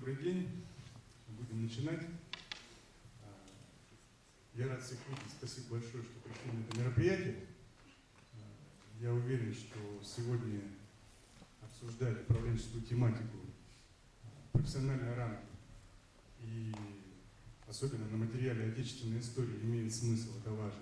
Добрый день. Будем начинать. Я рад всех видеть. Спасибо большое, что пришли на это мероприятие. Я уверен, что сегодня обсуждать управленческую тематику профессиональной рамки и особенно на материале отечественной истории имеет смысл, это важно.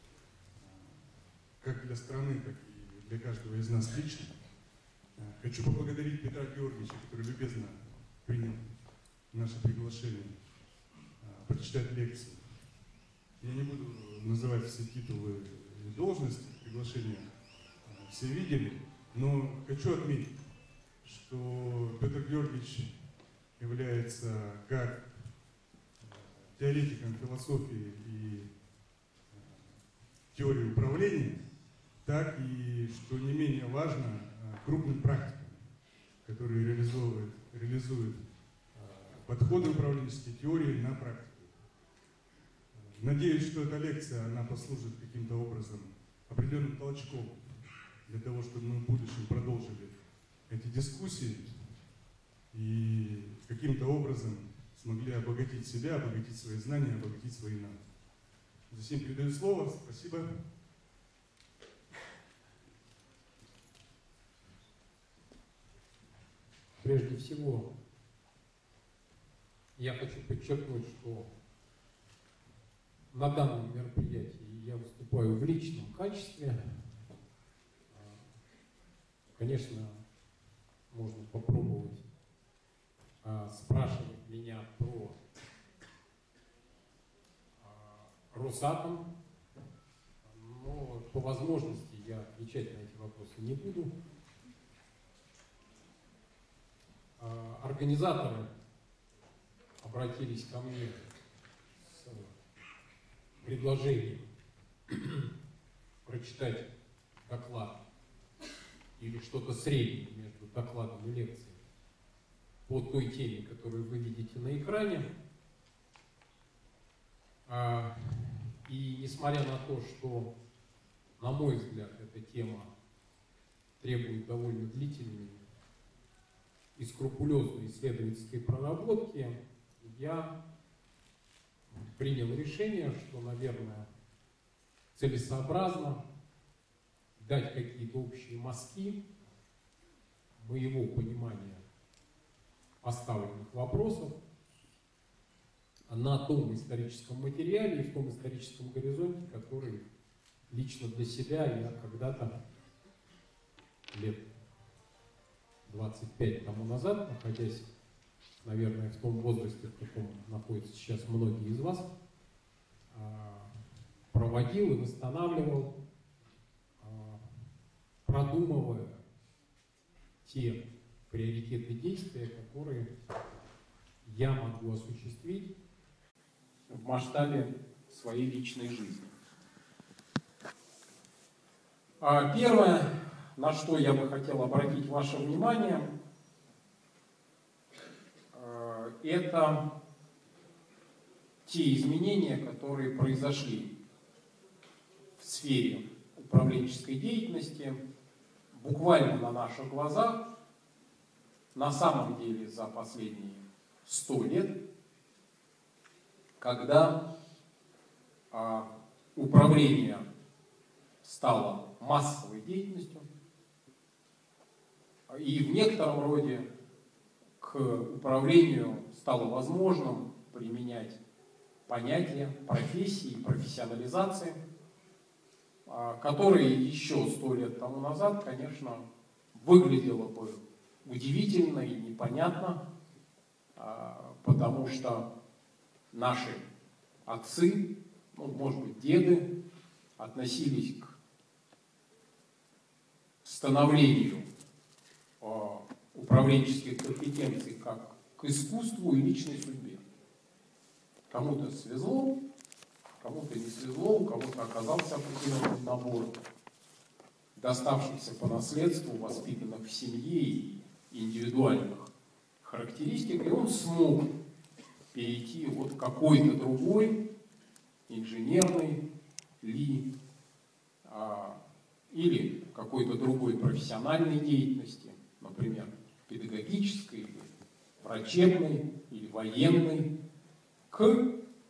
Как для страны, так и для каждого из нас лично. Хочу поблагодарить Петра Георгиевича, который любезно принял наше приглашение прочитать лекцию. Я не буду называть все титулы и должности приглашения, все видели, но хочу отметить, что Петр Георгиевич является как теоретиком философии и теории управления, так и, что не менее важно, крупным практиком, который реализует подходы управленческой теории на практике. Надеюсь, что эта лекция, она послужит каким-то образом определенным толчком для того, чтобы мы в будущем продолжили эти дискуссии и каким-то образом смогли обогатить себя, обогатить свои знания, обогатить свои навыки. Затем передаю слово. Спасибо. Прежде всего, я хочу подчеркнуть, что на данном мероприятии я выступаю в личном качестве. Конечно, можно попробовать спрашивать меня про Росатом, но по возможности я отвечать на эти вопросы не буду. Организаторы обратились ко мне с предложением прочитать доклад или что-то среднее между докладом и лекцией по той теме, которую вы видите на экране. И несмотря на то, что, на мой взгляд, эта тема требует довольно длительной и скрупулезной исследовательской проработки, я принял решение, что, наверное, целесообразно дать какие-то общие мазки моего понимания поставленных вопросов на том историческом материале и в том историческом горизонте, который лично для себя я когда-то лет 25 тому назад, находясь, наверное, в том возрасте, в каком находятся сейчас многие из вас, проводил и восстанавливал, продумывая те приоритеты действия, которые я могу осуществить в масштабе своей личной жизни. Первое, на что я бы хотел обратить ваше внимание, это те изменения, которые произошли в сфере управленческой деятельности буквально на наших глазах, на самом деле за последние 100 лет, когда управление стало массовой деятельностью, и в некотором роде к управлению стало возможным применять понятия профессии, профессионализации, которые еще 100 лет тому назад, конечно, выглядело бы удивительно и непонятно, потому что наши отцы, ну, может быть, деды, относились к становлению управленческих компетенций как к искусству и личной судьбе. Кому-то свезло, кому-то не свезло, у кого-то оказался определенный набор доставшихся по наследству, воспитанных в семье и индивидуальных характеристик, и он смог перейти от какой-то другой инженерной или какой-то другой профессиональной деятельности, например, педагогической или врачебной или военной, к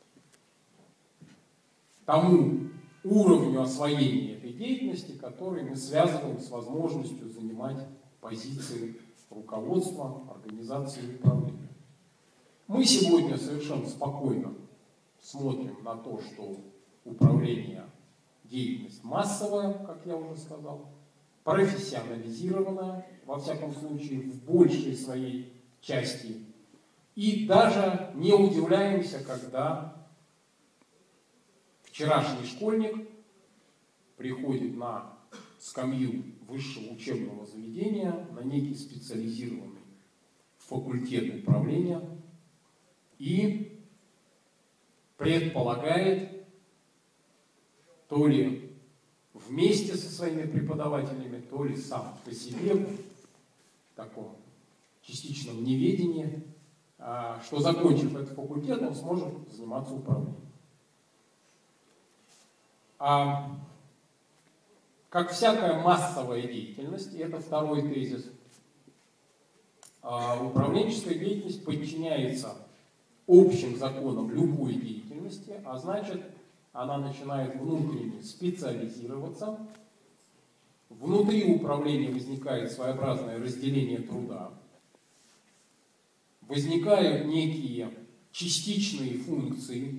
тому уровню освоения этой деятельности, который мы связываем с возможностью занимать позиции руководства, организации и управления. Мы сегодня совершенно спокойно смотрим на то, что управление деятельность массовая, как я уже сказал, профессионализированная, во всяком случае, в большей своей части. И даже не удивляемся, когда вчерашний школьник приходит на скамью высшего учебного заведения, на некий специализированный факультет управления и предполагает, то ли вместе со своими преподавателями, то ли сам по себе, в таком частичном неведении, что, закончив этот факультет, он сможет заниматься управлением. Как всякая массовая деятельность, и это второй тезис, управленческая деятельность подчиняется общим законам любой деятельности, а значит, она начинает внутренне специализироваться. Внутри управления возникает своеобразное разделение труда. Возникают некие частичные функции.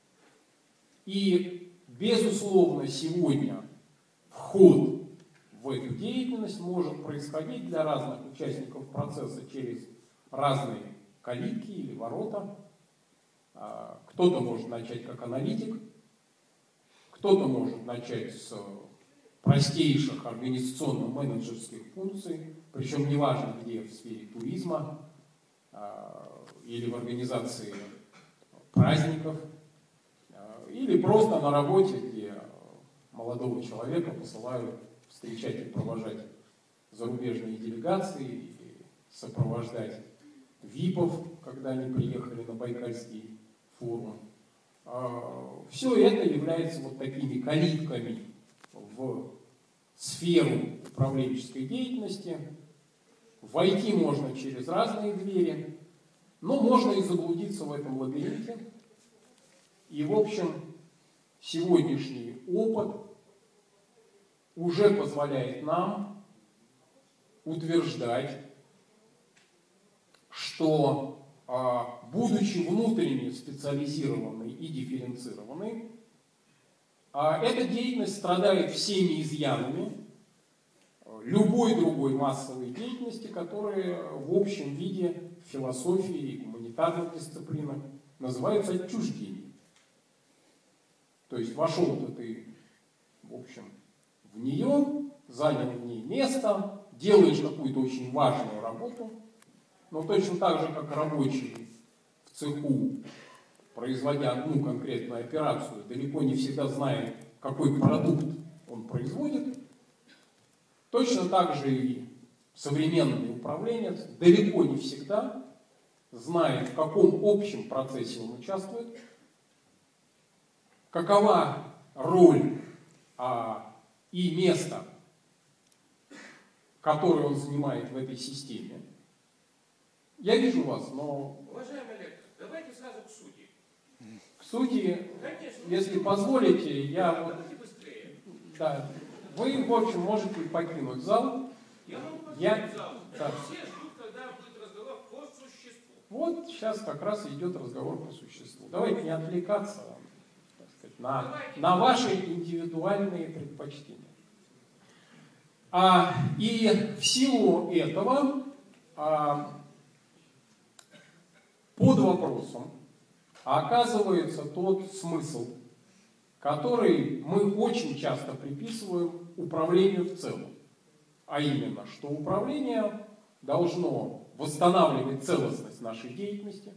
И, безусловно, сегодня вход в эту деятельность может происходить для разных участников процесса через разные калитки или ворота. Кто-то может начать как аналитик, кто-то может начать с простейших организационно-менеджерских функций, причем неважно где, в сфере туризма или в организации праздников, или просто на работе, где молодого человека посылают встречать и провожать зарубежные делегации, и сопровождать ВИПов, когда они приехали на Байкальский форум. Все это является вот такими калитками в сферу управленческой деятельности. Войти можно через разные двери, но можно и заблудиться в этом лабиринте. И, в общем, сегодняшний опыт уже позволяет нам утверждать, что, будучи внутренне специализированной и дифференцированной, эта деятельность страдает всеми изъянами любой другой массовой деятельности, которые в общем виде в философии и гуманитарных дисциплинах называются отчуждением. То есть вошел-то ты, в общем, в нее, занял в ней место, делаешь какую-то очень важную работу, но точно так же, как рабочий в цеху, производя одну конкретную операцию, далеко не всегда знает, какой продукт он производит, точно так же и современный управленец далеко не всегда знает, в каком общем процессе он участвует, какова роль и место, которое он занимает в этой системе. Я вижу вас, но... Уважаемый лектор, давайте сразу к сути. К сути, Конечно, если позволите, я... Давайте быстрее. Да, вы, в общем, можете покинуть зал. Я могу Я- покинуть зал. да. Все ждут, когда будет разговор по существу. Вот сейчас как раз идет разговор по существу. Давайте не отвлекаться, так сказать, на ваши индивидуальные предпочтения. И в силу этого под вопросом оказывается тот смысл, который мы очень часто приписываем управлению в целом. А именно, что управление должно восстанавливать целостность нашей деятельности,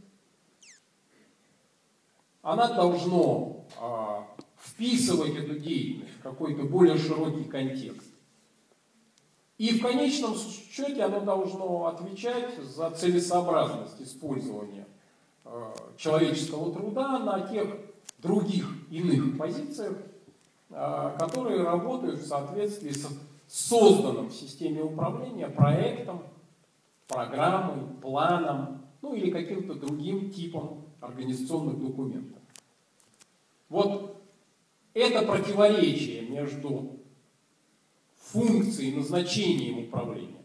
оно должно вписывать эту деятельность в какой-то более широкий контекст. И в конечном счете оно должно отвечать за целесообразность использования человеческого труда на тех других иных позициях, которые работают в соответствии с созданным в системе управления проектом, программой, планом, ну или каким-то другим типом организационных документов. Вот это противоречие между функцией и назначением управления,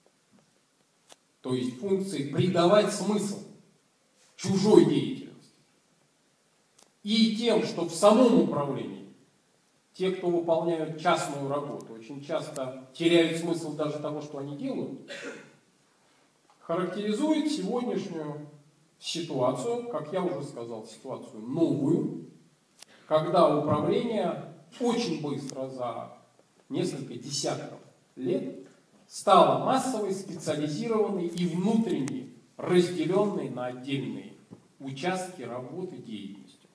то есть функцией придавать смысл чужой деятельности, и тем, что в самом управлении те, кто выполняют частную работу, очень часто теряют смысл даже того, что они делают, характеризует сегодняшнюю ситуацию, как я уже сказал, ситуацию новую, когда управление очень быстро, за несколько десятков лет, стало массовой, специализированной и внутренней, разделенной на отдельные участки работы деятельностью.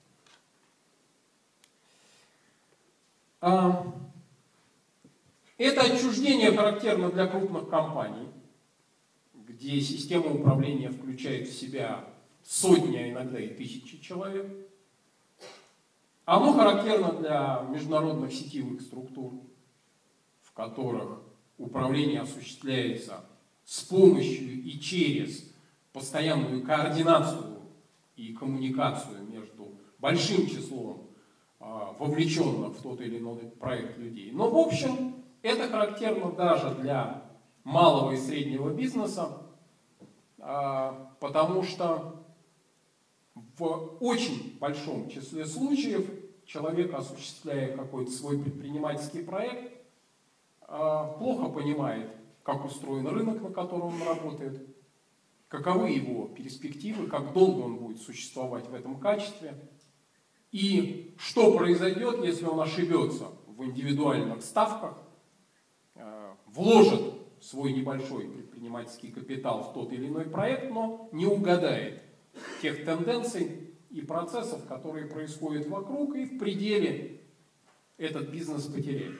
Это отчуждение характерно для крупных компаний, где система управления включает в себя сотни, а иногда и тысячи человек. Оно характерно для международных сетевых структур, в которых управление осуществляется с помощью и через постоянную координацию и коммуникацию между большим числом вовлеченных в тот или иной проект людей. Но в общем это характерно даже для малого и среднего бизнеса, потому что в очень большом числе случаев человек, осуществляя какой-то свой предпринимательский проект, плохо понимает, как устроен рынок, на котором он работает, каковы его перспективы, как долго он будет существовать в этом качестве, и что произойдет, если он ошибется в индивидуальных ставках, вложит свой небольшой предпринимательский капитал в тот или иной проект, но не угадает тех тенденций и процессов, которые происходят вокруг, и в пределе этот бизнес потеряет.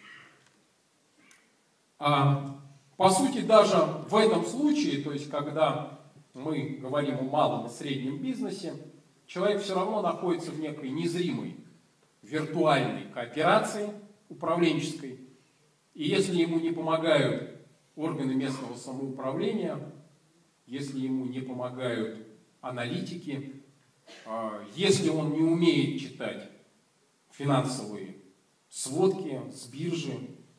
По сути, даже в этом случае, то есть когда мы говорим о малом и среднем бизнесе, человек все равно находится в некой незримой виртуальной кооперации управленческой, и если ему не помогают органы местного самоуправления, если ему не помогают аналитики, если он не умеет читать финансовые сводки с биржи,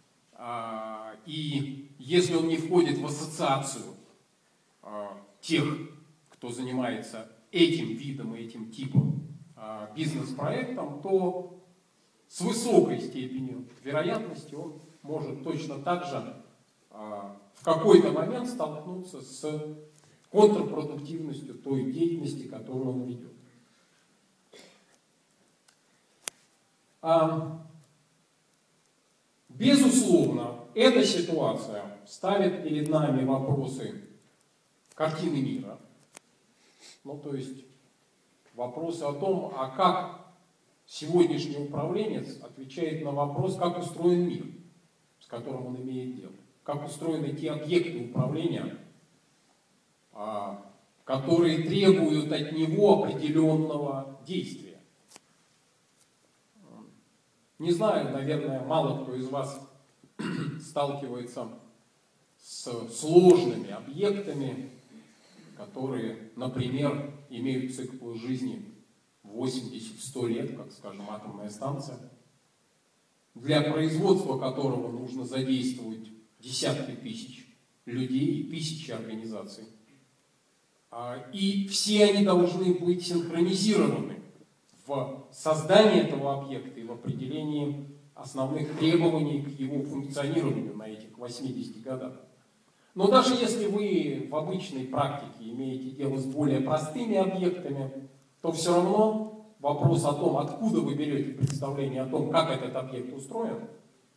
и если он не входит в ассоциацию тех, кто занимается этим видом и этим типом бизнес-проектом, то с высокой степенью вероятности он может точно так же в какой-то момент столкнуться с контрпродуктивностью той деятельности, которую он ведет. Безусловно, эта ситуация ставит перед нами вопросы картины мира, ну то есть вопросы о том, а как сегодняшний управленец отвечает на вопрос, как устроен мир, с которым он имеет дело, как устроены те объекты управления, которые требуют от него определенного действия. Не знаю, наверное, мало кто из вас сталкивается с сложными объектами, которые, например, имеют цикл жизни 80-100 лет, как, скажем, атомная станция, для производства которого нужно задействовать десятки тысяч людей и тысячи организаций. И все они должны быть синхронизированы в создании этого объекта и в определении основных требований к его функционированию на этих 80 годах. Но даже если вы в обычной практике имеете дело с более простыми объектами, то все равно вопрос о том, откуда вы берете представление о том, как этот объект устроен,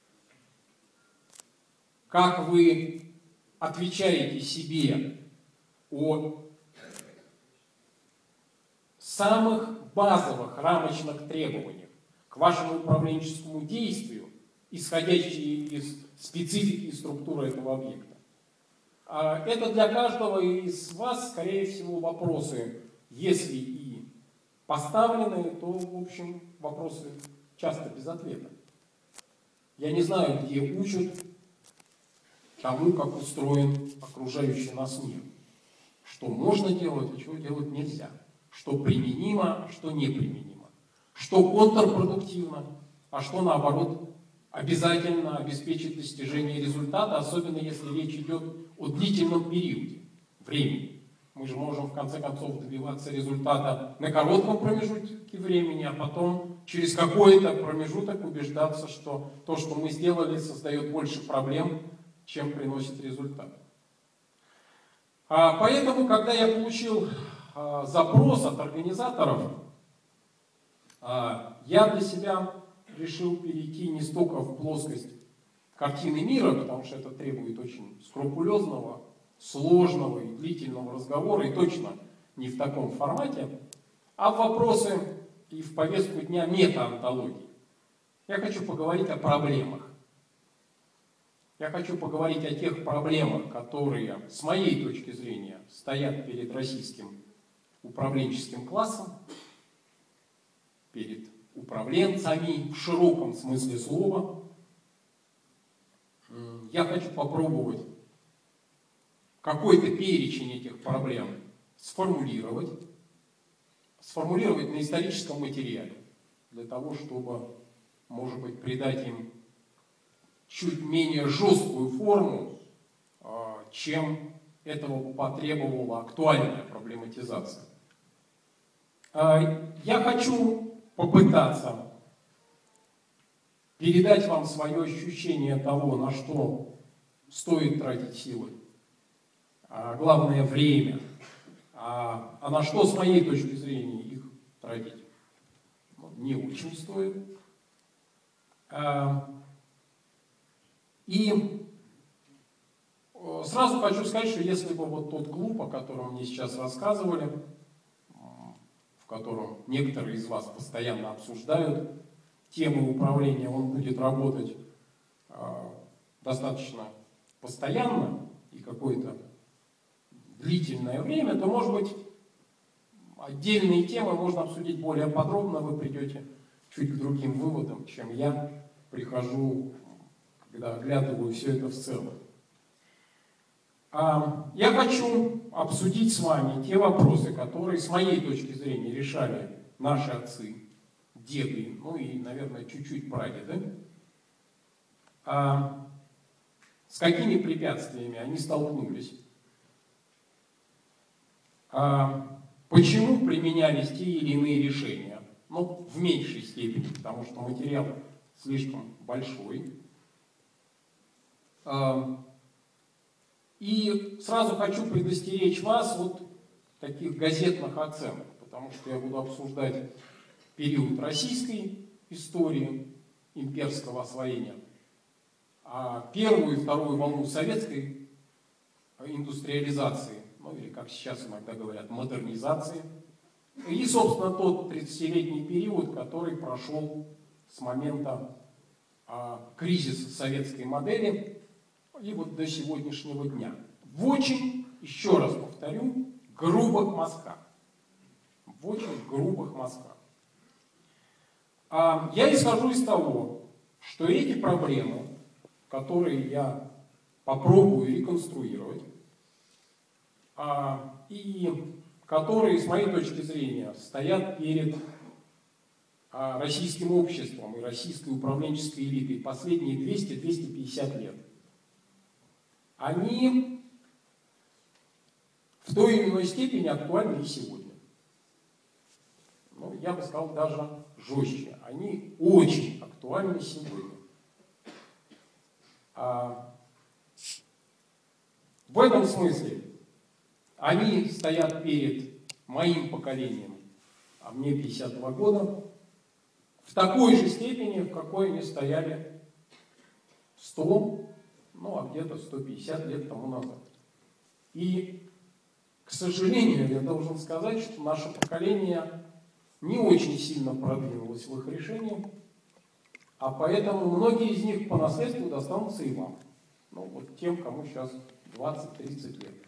как вы отвечаете себе о самых базовых рамочных требованиях к вашему управленческому действию, исходящие из специфики и структуры этого объекта. Это для каждого из вас, скорее всего, вопросы, если и поставлены, то, в общем, вопросы часто без ответа. Я не знаю, где учат тому, как устроен окружающий нас мир. что можно делать, а чего делать нельзя, что применимо, а что неприменимо, что контрпродуктивно, а что наоборот обязательно обеспечит достижение результата, особенно если речь идет о длительном периоде времени. Мы же можем в конце концов добиваться результата на коротком промежутке времени, а потом через какой-то промежуток убеждаться, что то, что мы сделали, создает больше проблем, чем приносит результат. Поэтому, когда я получил запрос от организаторов, я для себя решил перейти не столько в плоскость картины мира, потому что это требует очень скрупулезного, сложного и длительного разговора, и точно не в таком формате, а в вопросы и в повестку дня метаонтологии. Я хочу поговорить о проблемах. Я хочу поговорить о тех проблемах, которые, с моей точки зрения, стоят перед российским управленческим классом, перед управленцами в широком смысле слова. Я хочу попробовать какой-то перечень этих проблем сформулировать на историческом материале, для того, чтобы, может быть, придать им чуть менее жесткую форму, чем этого потребовала актуальная проблематизация. Я хочу попытаться передать вам свое ощущение того, на что стоит тратить силы, главное время, а на что, с моей точки зрения, их тратить не очень стоит. И сразу хочу сказать, что если бы вот тот клуб, о котором мне сейчас рассказывали, в котором некоторые из вас постоянно обсуждают темы управления, он будет работать достаточно постоянно и какое-то длительное время, то, может быть, отдельные темы можно обсудить более подробно, вы придете чуть к другим выводам, чем я прихожу, когда оглядываю все это в целом. Я хочу обсудить с вами те вопросы, которые, с моей точки зрения, решали наши отцы, деды, ну и, наверное, чуть-чуть прадеды. С какими препятствиями они столкнулись? Почему применялись те или иные решения? Ну, в меньшей степени, потому что материал слишком большой. И сразу хочу предостеречь вас от таких газетных оценок, потому что я буду обсуждать период российской истории, имперского освоения, а первую и вторую волну советской индустриализации, ну или, как сейчас иногда говорят, модернизации, и, собственно, тот 30-летний период, который прошел с момента кризиса советской модели и вот до сегодняшнего дня. В очень, еще раз повторю, грубых мазках. В очень грубых мазках. Я исхожу из того, что эти проблемы, которые я попробую реконструировать, и которые, с моей точки зрения, стоят перед российским обществом и российской управленческой элитой последние 200-250 лет, они в той или иной степени актуальны и сегодня. Ну, я бы сказал даже жестче. Они очень актуальны сегодня. В этом смысле они стоят перед моим поколением, а мне 52 года, в такой же степени, в какой они стояли 100, ну а где-то 150 лет тому назад. И, к сожалению, я должен сказать, что наше поколение не очень сильно продвинулось в их решении, а поэтому многие из них по наследству достанутся и вам. Ну вот тем, кому сейчас 20-30 лет.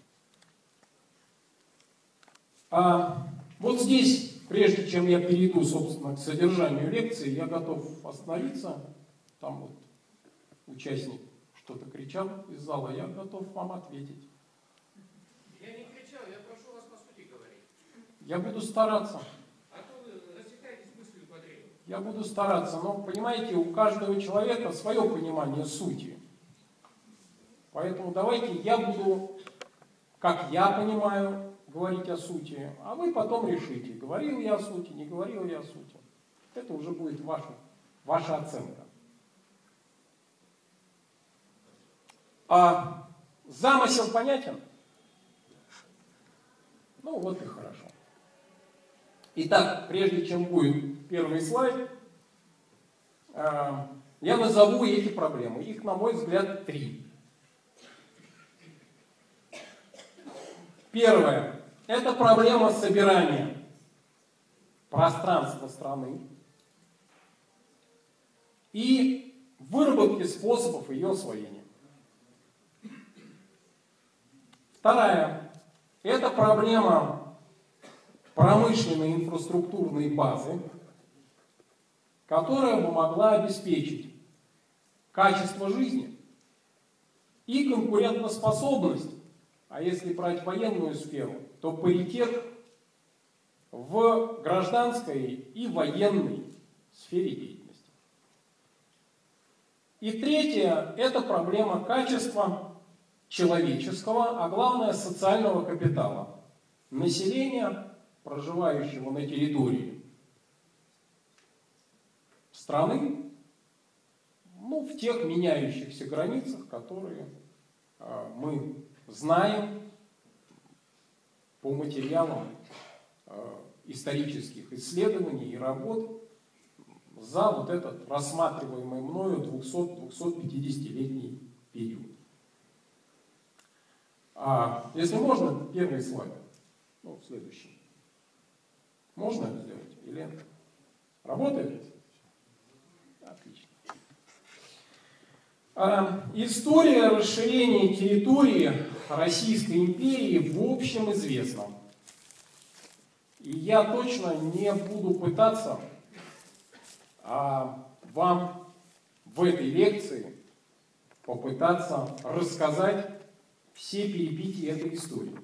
Вот здесь, прежде чем я перейду, собственно, к содержанию лекции, я готов остановиться. Там вот участник что-то кричал из зала, я готов вам ответить. Я не кричал, Я буду стараться. А то вы рассекаетесь мыслью по древу. Я буду стараться, но, понимаете, у каждого человека свое понимание сути. Поэтому давайте я буду, как я понимаю, говорить о сути, а вы потом решите, говорил я о сути, не говорил я о сути. Это уже будет ваша оценка. А замысел понятен? Ну вот и хорошо. Итак, прежде чем будет первый слайд, я назову эти проблемы. Их, на мой взгляд, 3. Первое. Это проблема собирания пространства страны и выработки способов ее освоения. Вторая. Это проблема промышленной инфраструктурной базы, которая бы могла обеспечить качество жизни и конкурентоспособность, а если брать военную сферу, то паритет в гражданской и военной сфере деятельности. И третье – это проблема качества человеческого, а главное социального капитала населения, проживающего на территории страны, ну, в тех меняющихся границах, которые мы знаем по материалам исторических исследований и работ за вот этот рассматриваемый мною 200-250-летний период. Если можно, первый слайд. Ну, следующий. Можно это сделать? Елена? Работает? Отлично. История расширения территории Российской империи в общем известна. И я точно не буду пытаться вам в этой лекции попытаться рассказать все перипетии этой истории.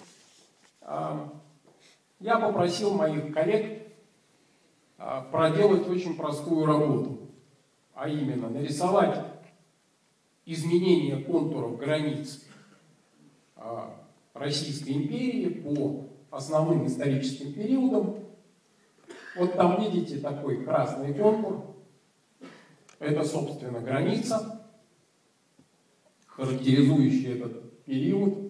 Я попросил моих коллег проделать очень простую работу, а именно нарисовать изменения контуров границ Российской империи по основным историческим периодам. Вот там видите такой красный контур. Это, собственно, граница, характеризующая этот период.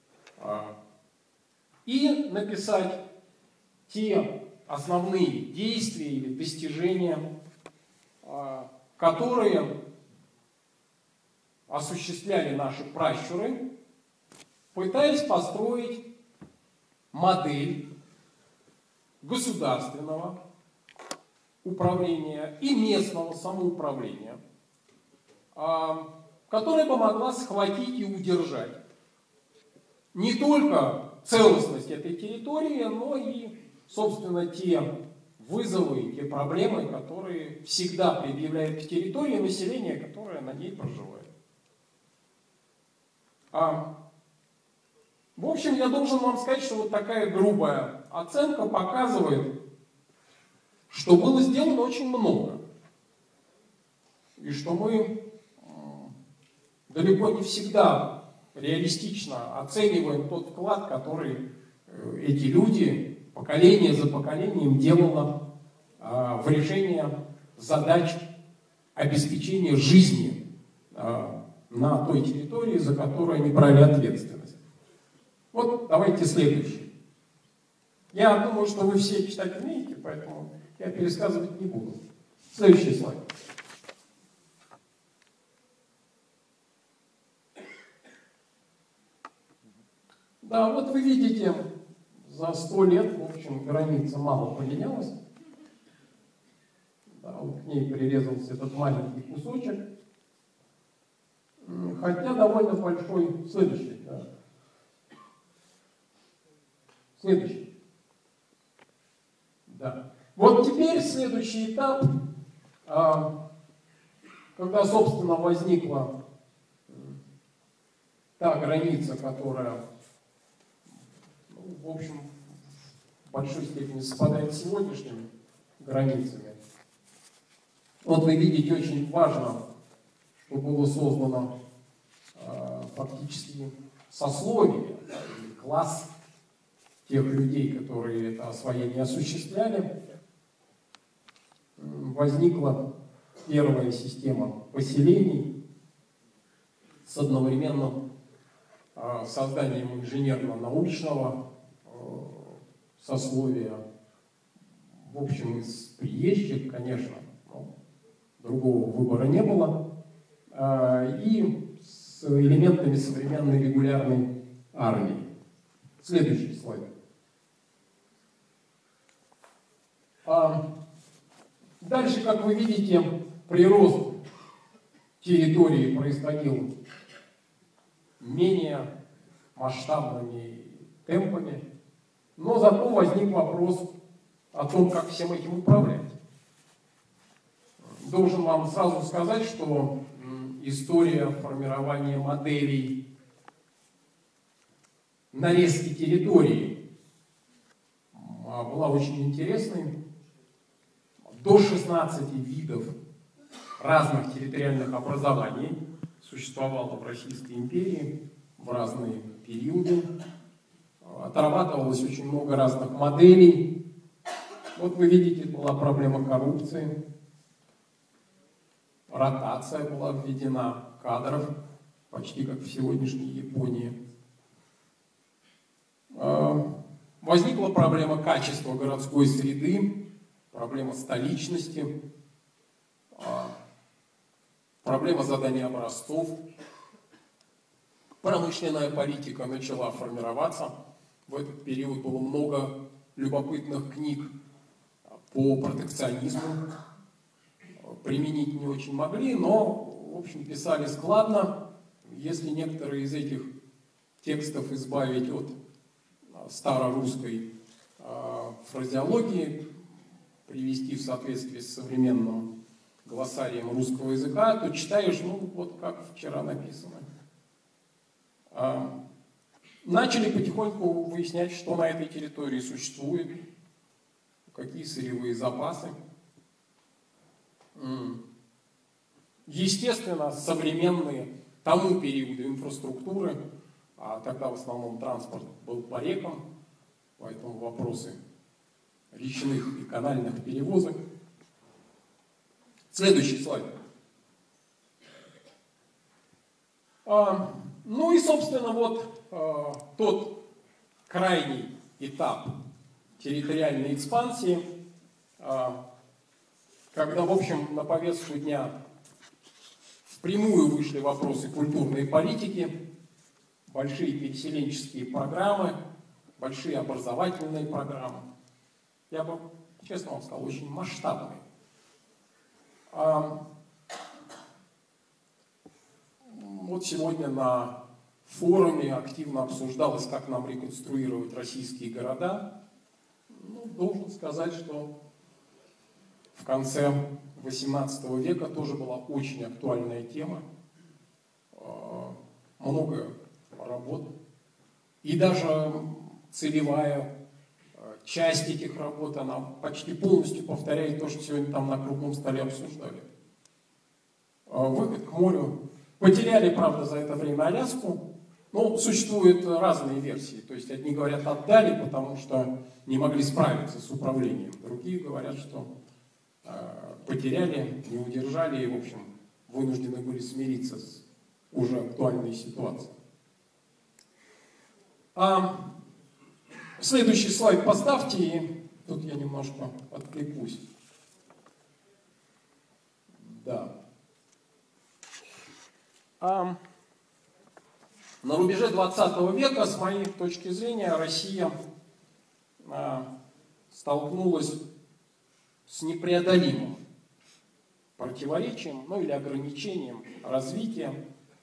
И написать те основные действия или достижения, которые осуществляли наши пращуры, пытаясь построить модель государственного управления и местного самоуправления, которая бы могла схватить и удержать не только целостность этой территории, но и, собственно, те вызовы и те проблемы, которые всегда предъявляет к территории население, которое на ней проживает. В общем, я должен вам сказать, что вот такая грубая оценка показывает, что было сделано очень много. И что мы далеко не всегда реалистично оцениваем тот вклад, который эти люди, поколение за поколением, делало в решение задач обеспечения жизни на той территории, за которую они брали ответственность. Вот давайте следующий. Я думаю, что вы все читать умеете, поэтому я пересказывать не буду. Следующий слайд. Да, вот вы видите, за 100 лет, в общем, граница мало поменялась. Да, вот к ней прирезался этот маленький кусочек. Хотя довольно большой. Следующий, да. Следующий. Да. Вот теперь следующий этап, когда, собственно, возникла та граница, которая, в общем, в большой степени совпадает с сегодняшними границами. Вот вы видите, очень важно, что было создано фактически сословие, или класс тех людей, которые это освоение осуществляли. Возникла первая система поселений с одновременным созданием инженерно-научного сословия, в общем, из приезжих, конечно, но другого выбора не было, и с элементами современной регулярной армии. Следующий слайд. Дальше, как вы видите, прирост территории происходил менее масштабными темпами, но зато возник вопрос о том, как всем этим управлять. Должен вам сразу сказать, что история формирования моделей нарезки территории была очень интересной. До 16 видов разных территориальных образований существовало в Российской империи в разные периоды. Отрабатывалось очень много разных моделей. Вот вы видите, была проблема коррупции. Ротация была введена кадров, почти как в сегодняшней Японии. Возникла проблема качества городской среды, проблема столичности, проблема задания образцов. Промышленная политика начала формироваться. В этот период было много любопытных книг по протекционизму. Применить не очень могли, но, в общем, писали складно. Если некоторые из этих текстов избавить от старорусской фразеологии, привести в соответствие с современным глоссарием русского языка, то читаешь, ну, вот как вчера написано. Начали потихоньку выяснять, что на этой территории существует, какие сырьевые запасы. Естественно, современные тому периоду инфраструктуры, а тогда в основном транспорт был по рекам, поэтому вопросы речных и канальных перевозок. Следующий слайд. Ну и, собственно, вот тот крайний этап территориальной экспансии, когда, в общем, на повестку дня впрямую вышли вопросы культурной политики, большие переселенческие программы, большие образовательные программы. Я бы, честно вам сказал, очень масштабные. Вот сегодня на форуме активно обсуждалось, как нам реконструировать российские города. Ну, должен сказать, что в конце XVIII века тоже была очень актуальная тема. Много работ. И даже целевая часть этих работ, она почти полностью повторяет то, что сегодня там на круглом столе обсуждали. Выход к морю. Потеряли, правда, за это время Аляску. Но существуют разные версии. То есть одни говорят, отдали, потому что не могли справиться с управлением. Другие говорят, что потеряли, не удержали и, в общем, вынуждены были смириться с уже актуальной ситуацией. Следующий слайд поставьте, и тут я немножко отвлекусь. Да. На рубеже 20 века, с моей точки зрения, Россия столкнулась с непреодолимым противоречием, ну или ограничением развития.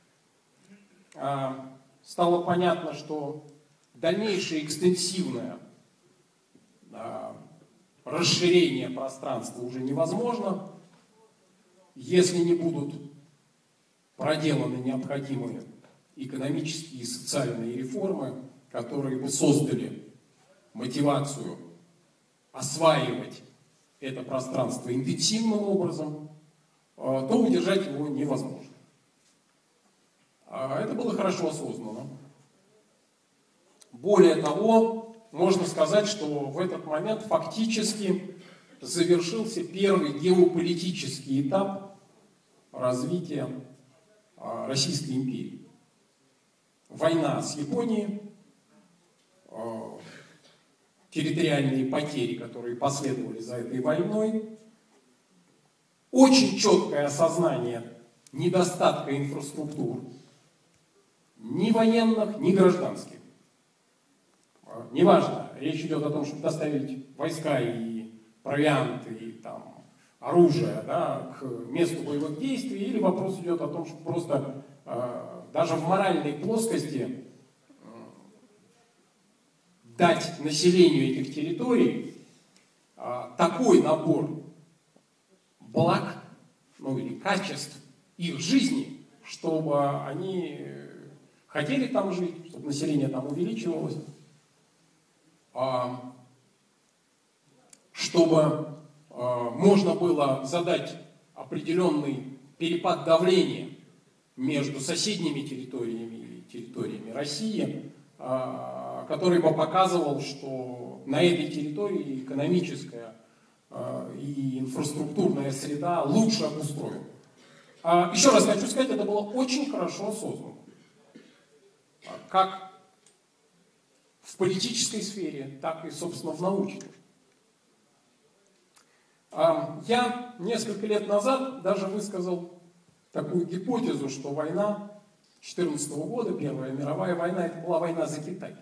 Стало понятно, что дальнейшее экстенсивное расширение пространства уже невозможно, если не будут проделаны необходимые экономические и социальные реформы, которые бы создали мотивацию осваивать это пространство интенсивным образом, то удержать его невозможно. Это было хорошо осознано. Более того, можно сказать, что в этот момент фактически завершился первый геополитический этап развития Российской империи. Война с Японией, территориальные потери, которые последовали за этой войной, очень четкое осознание недостатка инфраструктур, ни военных, ни гражданских. Неважно, речь идет о том, чтобы доставить войска и провианты, и там, оружие, да, к месту боевых действий, или вопрос идет о том, что просто даже в моральной плоскости дать населению этих территорий такой набор благ, ну или качеств их жизни, чтобы они хотели там жить, чтобы население там увеличивалось, чтобы можно было задать определенный перепад давления между соседними территориями и территориями России, который бы показывал, что на этой территории экономическая и инфраструктурная среда лучше обустроена. Еще раз хочу сказать, это было очень хорошо осознано. Как в политической сфере, так и, собственно, в научной. Я несколько лет назад даже высказал такую гипотезу, что война 2014 года, Первая мировая война, это была война за Китай.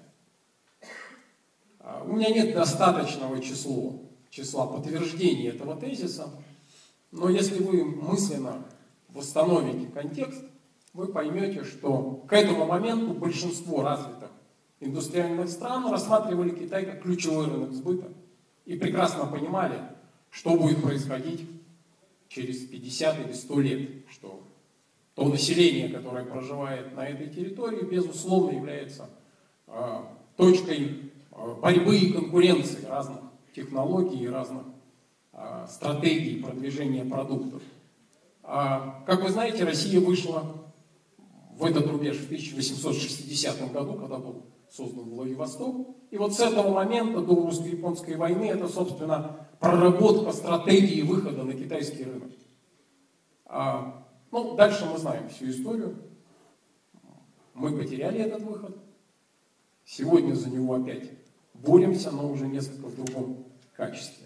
У меня нет достаточного числа подтверждений этого тезиса, но если вы мысленно восстановите контекст, вы поймете, что к этому моменту большинство развитых индустриальных стран рассматривали Китай как ключевой рынок сбыта и прекрасно понимали, что будет происходить через 50 или 100 лет, что то население, которое проживает на этой территории, безусловно является точкой борьбы и конкуренции разных технологий и разных стратегий продвижения продуктов. Как вы знаете, Россия вышла в этот рубеж в 1860 году, когда был создан Владивосток. И вот с этого момента до русско-японской войны это, собственно, проработка стратегии выхода на китайский рынок. Дальше мы знаем всю историю. Мы потеряли этот выход. Сегодня за него опять боремся, но уже несколько в другом качестве.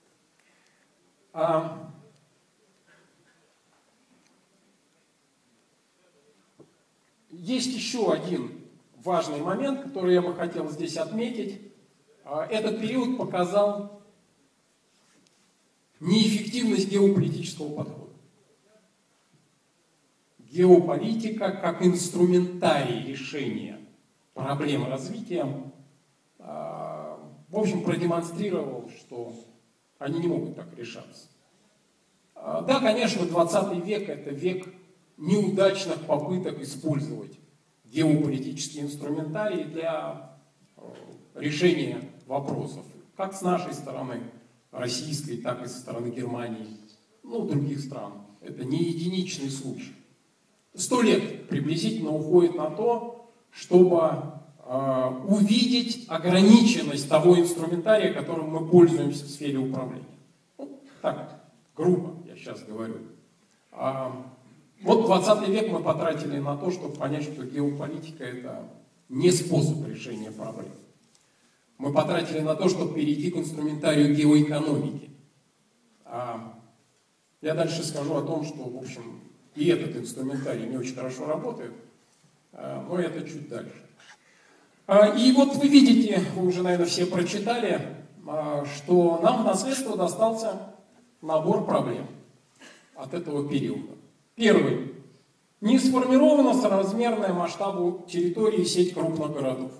Есть еще один важный момент, который я бы хотел здесь отметить. Этот период показал неэффективность геополитического подхода. Геополитика как инструментарий решения проблем развития, в общем, продемонстрировал, что они не могут так решаться. Да, конечно, 20 век – это век неудачных попыток использовать геополитические инструментарии для решения вопросов, как с нашей стороны, российской, так и со стороны Германии, других стран. Это не единичный случай. 100 лет приблизительно уходит на то, чтобы увидеть ограниченность того инструментария, которым мы пользуемся в сфере управления. Так, грубо я сейчас говорю. Вот 20 век мы потратили на то, чтобы понять, что геополитика – это не способ решения проблем. Мы потратили на то, чтобы перейти к инструментарию геоэкономики. Я дальше скажу о том, что, в общем, и этот инструментарий не очень хорошо работает, но это чуть дальше. И вот вы видите, вы уже, наверное, все прочитали, что нам в наследство достался набор проблем от этого периода. Первый. Не сформирована соразмерная масштабу территории сеть крупных городов.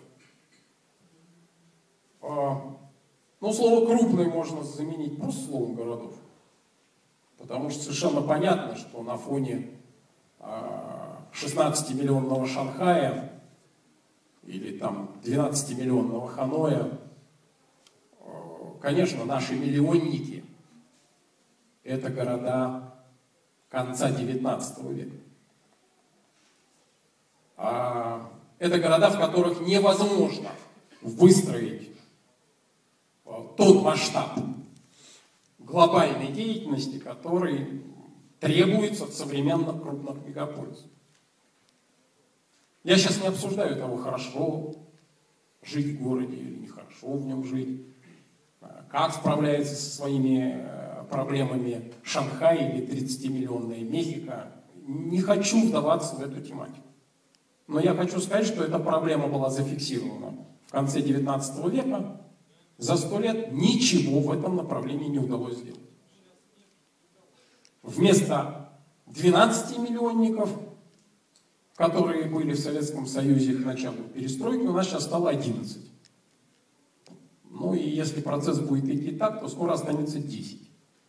Слово «крупный» можно заменить просто словом «городов». Потому что совершенно понятно, что на фоне 16-миллионного Шанхая или там 12-миллионного Ханоя конечно, наши миллионники – это города конца XIX века. Это города, в которых невозможно выстроить тот масштаб глобальной деятельности, который требуется в современных крупных мегаполисах. Я сейчас не обсуждаю того, хорошо жить в городе или нехорошо в нем жить, как справляется со своими проблемами Шанхай или 30-миллионная Мехико. Не хочу вдаваться в эту тематику. Но я хочу сказать, что эта проблема была зафиксирована в конце XIX века. За 100 лет ничего в этом направлении не удалось сделать. Вместо 12 миллионников, которые были в Советском Союзе к началу перестройки, у нас сейчас стало 11. Ну и если процесс будет идти так, то скоро останется 10.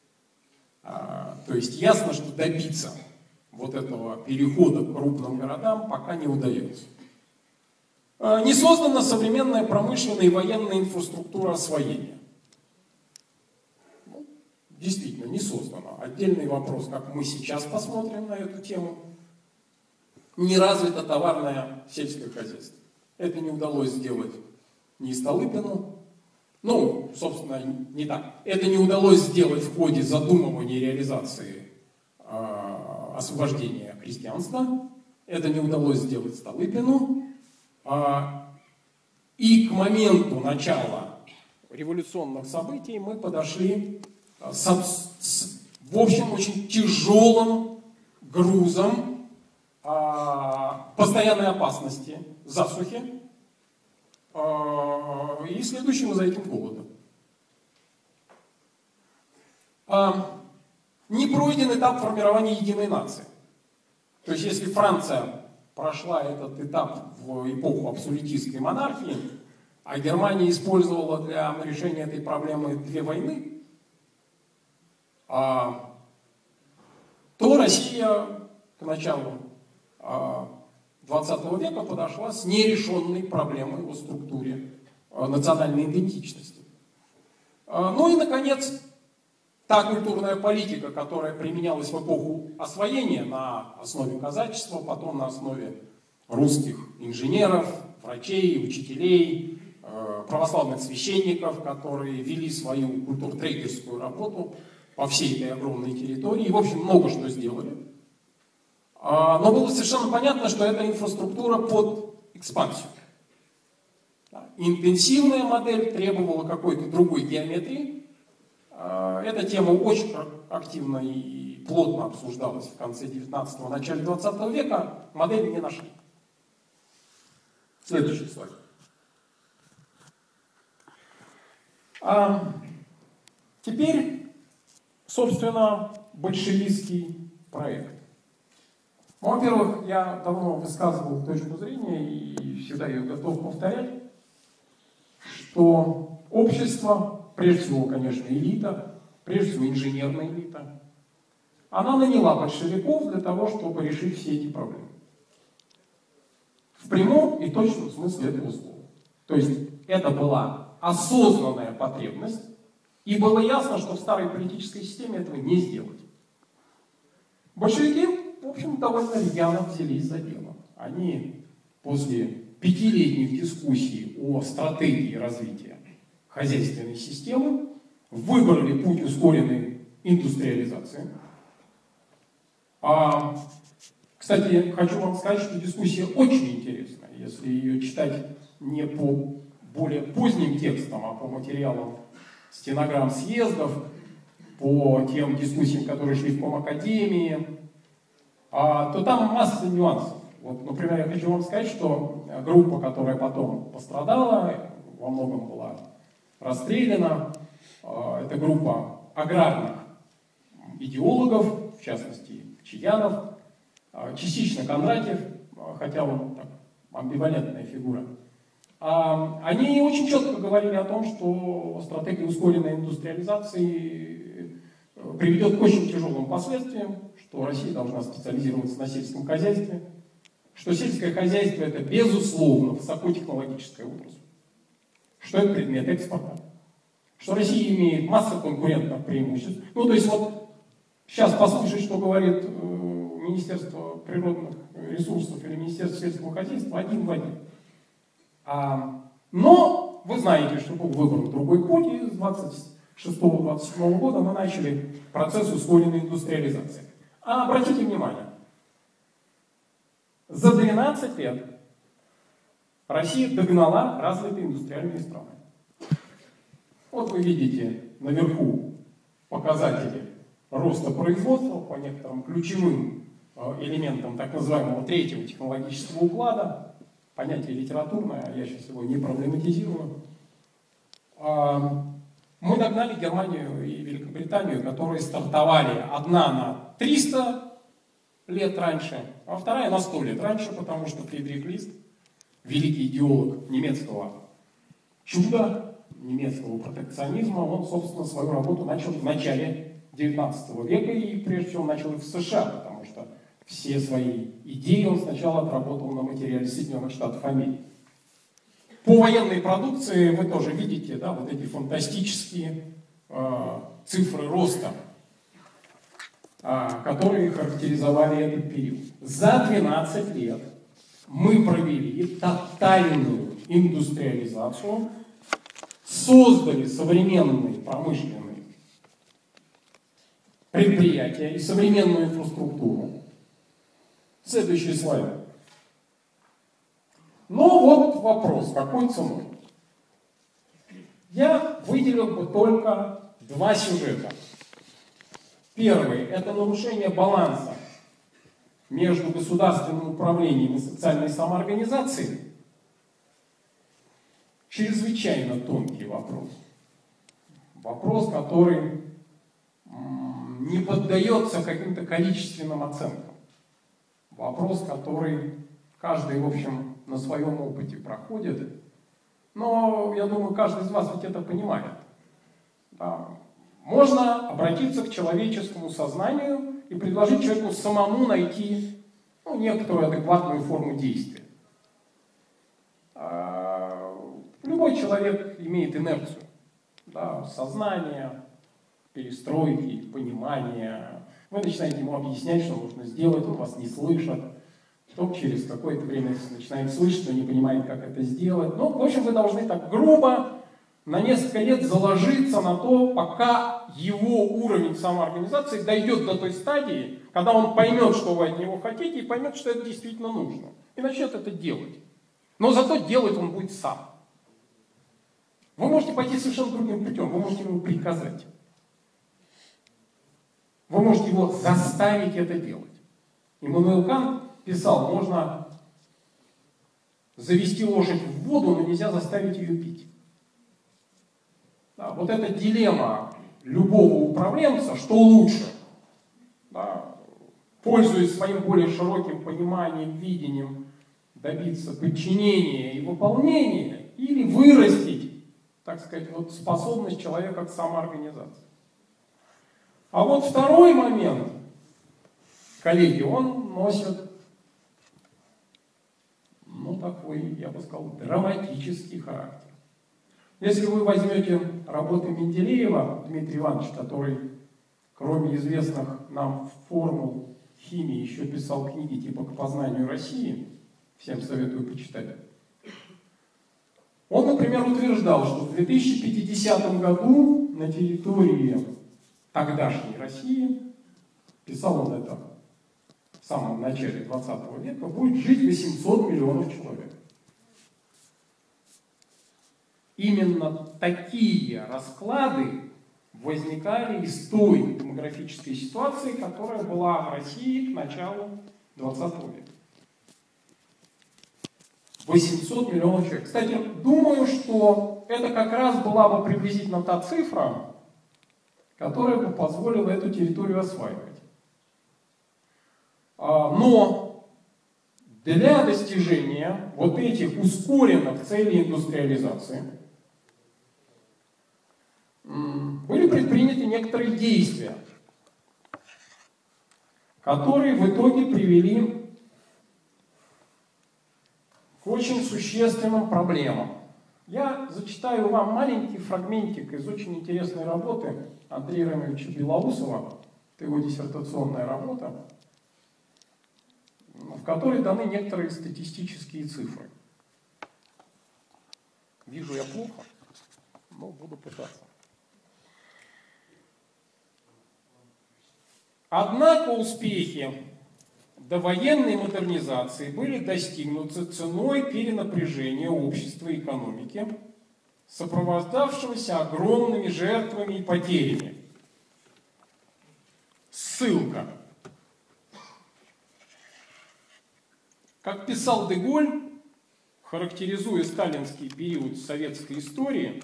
То есть ясно, что добиться вот этого перехода к крупным городам пока не удается. Не создана современная промышленная и военная инфраструктура освоения. Ну, действительно, не создана. Отдельный вопрос, как мы сейчас посмотрим на эту тему. Не развито товарное сельское хозяйство. Это не удалось сделать ни Столыпину. Ну, собственно, не так. Это не удалось сделать в ходе задумывания и реализации освобождения крестьянства. Это не удалось сделать Столыпину. И к моменту начала революционных событий мы подошли с в общем, очень тяжелым грузом постоянной опасности засухи и следующим за этим голодом. Не пройден этап формирования единой нации. То есть, если Франция прошла этот этап в эпоху абсолютистской монархии, а Германия использовала для решения этой проблемы 2 войны, то Россия к началу 20 века подошла с нерешенной проблемой о структуре национальной идентичности. Ну и, наконец, та культурная политика, которая применялась в эпоху освоения на основе казачества, потом на основе русских инженеров, врачей, учителей, православных священников, которые вели свою культуртрейдерскую работу по всей этой огромной территории, и, в общем, много что сделали. Но было совершенно понятно, что эта инфраструктура под экспансию. Интенсивная модель требовала какой-то другой геометрии. Эта тема очень активно и плотно обсуждалась в конце 19-го, начале 20 века. Модели не нашли. Следующий слайд. Теперь, собственно, большевистский проект. Ну, во-первых, я давно высказывал точку зрения и всегда ее готов повторять, что общество, прежде всего, конечно, элита, прежде всего, инженерная элита, она наняла большевиков для того, чтобы решить все эти проблемы. В прямом и точном смысле этого слова. То есть, это была осознанная потребность, и было ясно, что в старой политической системе этого не сделать. Большевики, в общем, довольно рьяно взялись за дело. Они после 5-летних дискуссий о стратегии развития хозяйственной системы выбрали путь ускоренной индустриализации. Кстати, хочу вам сказать, что дискуссия очень интересная. Если ее читать не по более поздним текстам, а по материалам стенограмм съездов, по тем дискуссиям, которые шли в Комакадемии, то там масса нюансов. Вот, например, я хочу вам сказать, что группа, которая потом пострадала, во многом была расстреляна, это группа аграрных идеологов, в частности, Чаянов, частично Кондратьев, хотя он так, амбивалентная фигура. Они очень четко говорили о том, что стратегия ускоренной индустриализации приведет к очень тяжелым последствиям, что Россия должна специализироваться на сельском хозяйстве, что сельское хозяйство это безусловно высокотехнологическая отрасль, что это предмет экспорта, что Россия имеет массу конкурентных преимуществ. Ну, то есть вот сейчас послушать, что говорит Министерство природных ресурсов или Министерство сельского хозяйства, один в один. Но вы знаете, что был выбран другой путь, и с 26-27 года мы начали процесс ускоренной индустриализации. А обратите внимание, за 12 лет Россия догнала развитые индустриальные страны. Вот вы видите наверху показатели роста производства по некоторым ключевым элементам так называемого третьего технологического уклада. Понятие литературное, я сейчас его не проблематизирую. Мы догнали Германию и Великобританию, которые стартовали одна на 300 лет раньше, а вторая на 100 лет раньше, потому что Фридрих Лист, великий идеолог немецкого чуда, немецкого протекционизма, он, собственно, свою работу начал в начале 19 века и, прежде всего, начал в США, потому что все свои идеи он сначала отработал на материале Соединенных Штатов Америки. По военной продукции вы тоже видите, да, вот эти фантастические цифры роста, которые характеризовали этот период. За 12 лет мы провели тотальную индустриализацию, создали современные промышленные предприятия и современную инфраструктуру. Следующий слайд. Но вот вопрос, какой ценой? Я выделил бы только два сюжета. Первый – это нарушение баланса между государственным управлением и социальной самоорганизацией. Чрезвычайно тонкий вопрос. Вопрос, который не поддается каким-то количественным оценкам. Вопрос, который каждый, в общем, на своем опыте проходит. Но, я думаю, каждый из вас ведь это понимает. Да. Можно обратиться к человеческому сознанию и предложить человеку самому найти некоторую адекватную форму действия. Любой человек имеет инерцию. Да, сознание, перестройки, понимание. Вы начинаете ему объяснять, что нужно сделать, он вас не слышит. Потом через какое-то время начинает слышать, но не понимает, как это сделать. Ну, в общем, вы должны так грубо на несколько лет заложиться на то, пока его уровень самоорганизации дойдет до той стадии, когда он поймет, что вы от него хотите, и поймет, что это действительно нужно. И начнет это делать. Но зато делать он будет сам. Вы можете пойти совершенно другим путем, вы можете ему приказать. Вы можете его заставить это делать. Иммануил Кант писал, можно завести лошадь в воду, но нельзя заставить ее пить. Да, вот эта дилемма любого управленца, что лучше, да, пользуясь своим более широким пониманием, видением, добиться подчинения и выполнения, или вырастить, так сказать, вот способность человека к самоорганизации. А вот второй момент, коллеги, он носит, такой, я бы сказал, драматический характер. Если вы возьмете работы Менделеева, Дмитрия Ивановича, который, кроме известных нам формул химии, еще писал книги типа «К познанию России», всем советую почитать, он, например, утверждал, что в 2050 году на территории тогдашней России, писал он это в самом начале 20 века, будет жить 800 миллионов человек. Именно такие расклады возникали из той демографической ситуации, которая была в России к началу 20 века. 800 миллионов человек. Кстати, думаю, что это как раз была бы приблизительно та цифра, которая бы позволила эту территорию осваивать. Но для достижения вот этих ускоренных целей индустриализации были предприняты некоторые действия, которые в итоге привели к очень существенным проблемам. Я зачитаю вам маленький фрагментик из очень интересной работы Андрея Ремовича Белоусова. Это его диссертационная работа, в которой даны некоторые статистические цифры. Вижу я плохо, но буду пытаться. Однако успехи довоенной модернизации были достигнуты ценой перенапряжения общества и экономики, сопровождавшегося огромными жертвами и потерями. Ссылка. Как писал Де-Голь, характеризуя сталинский период советской истории,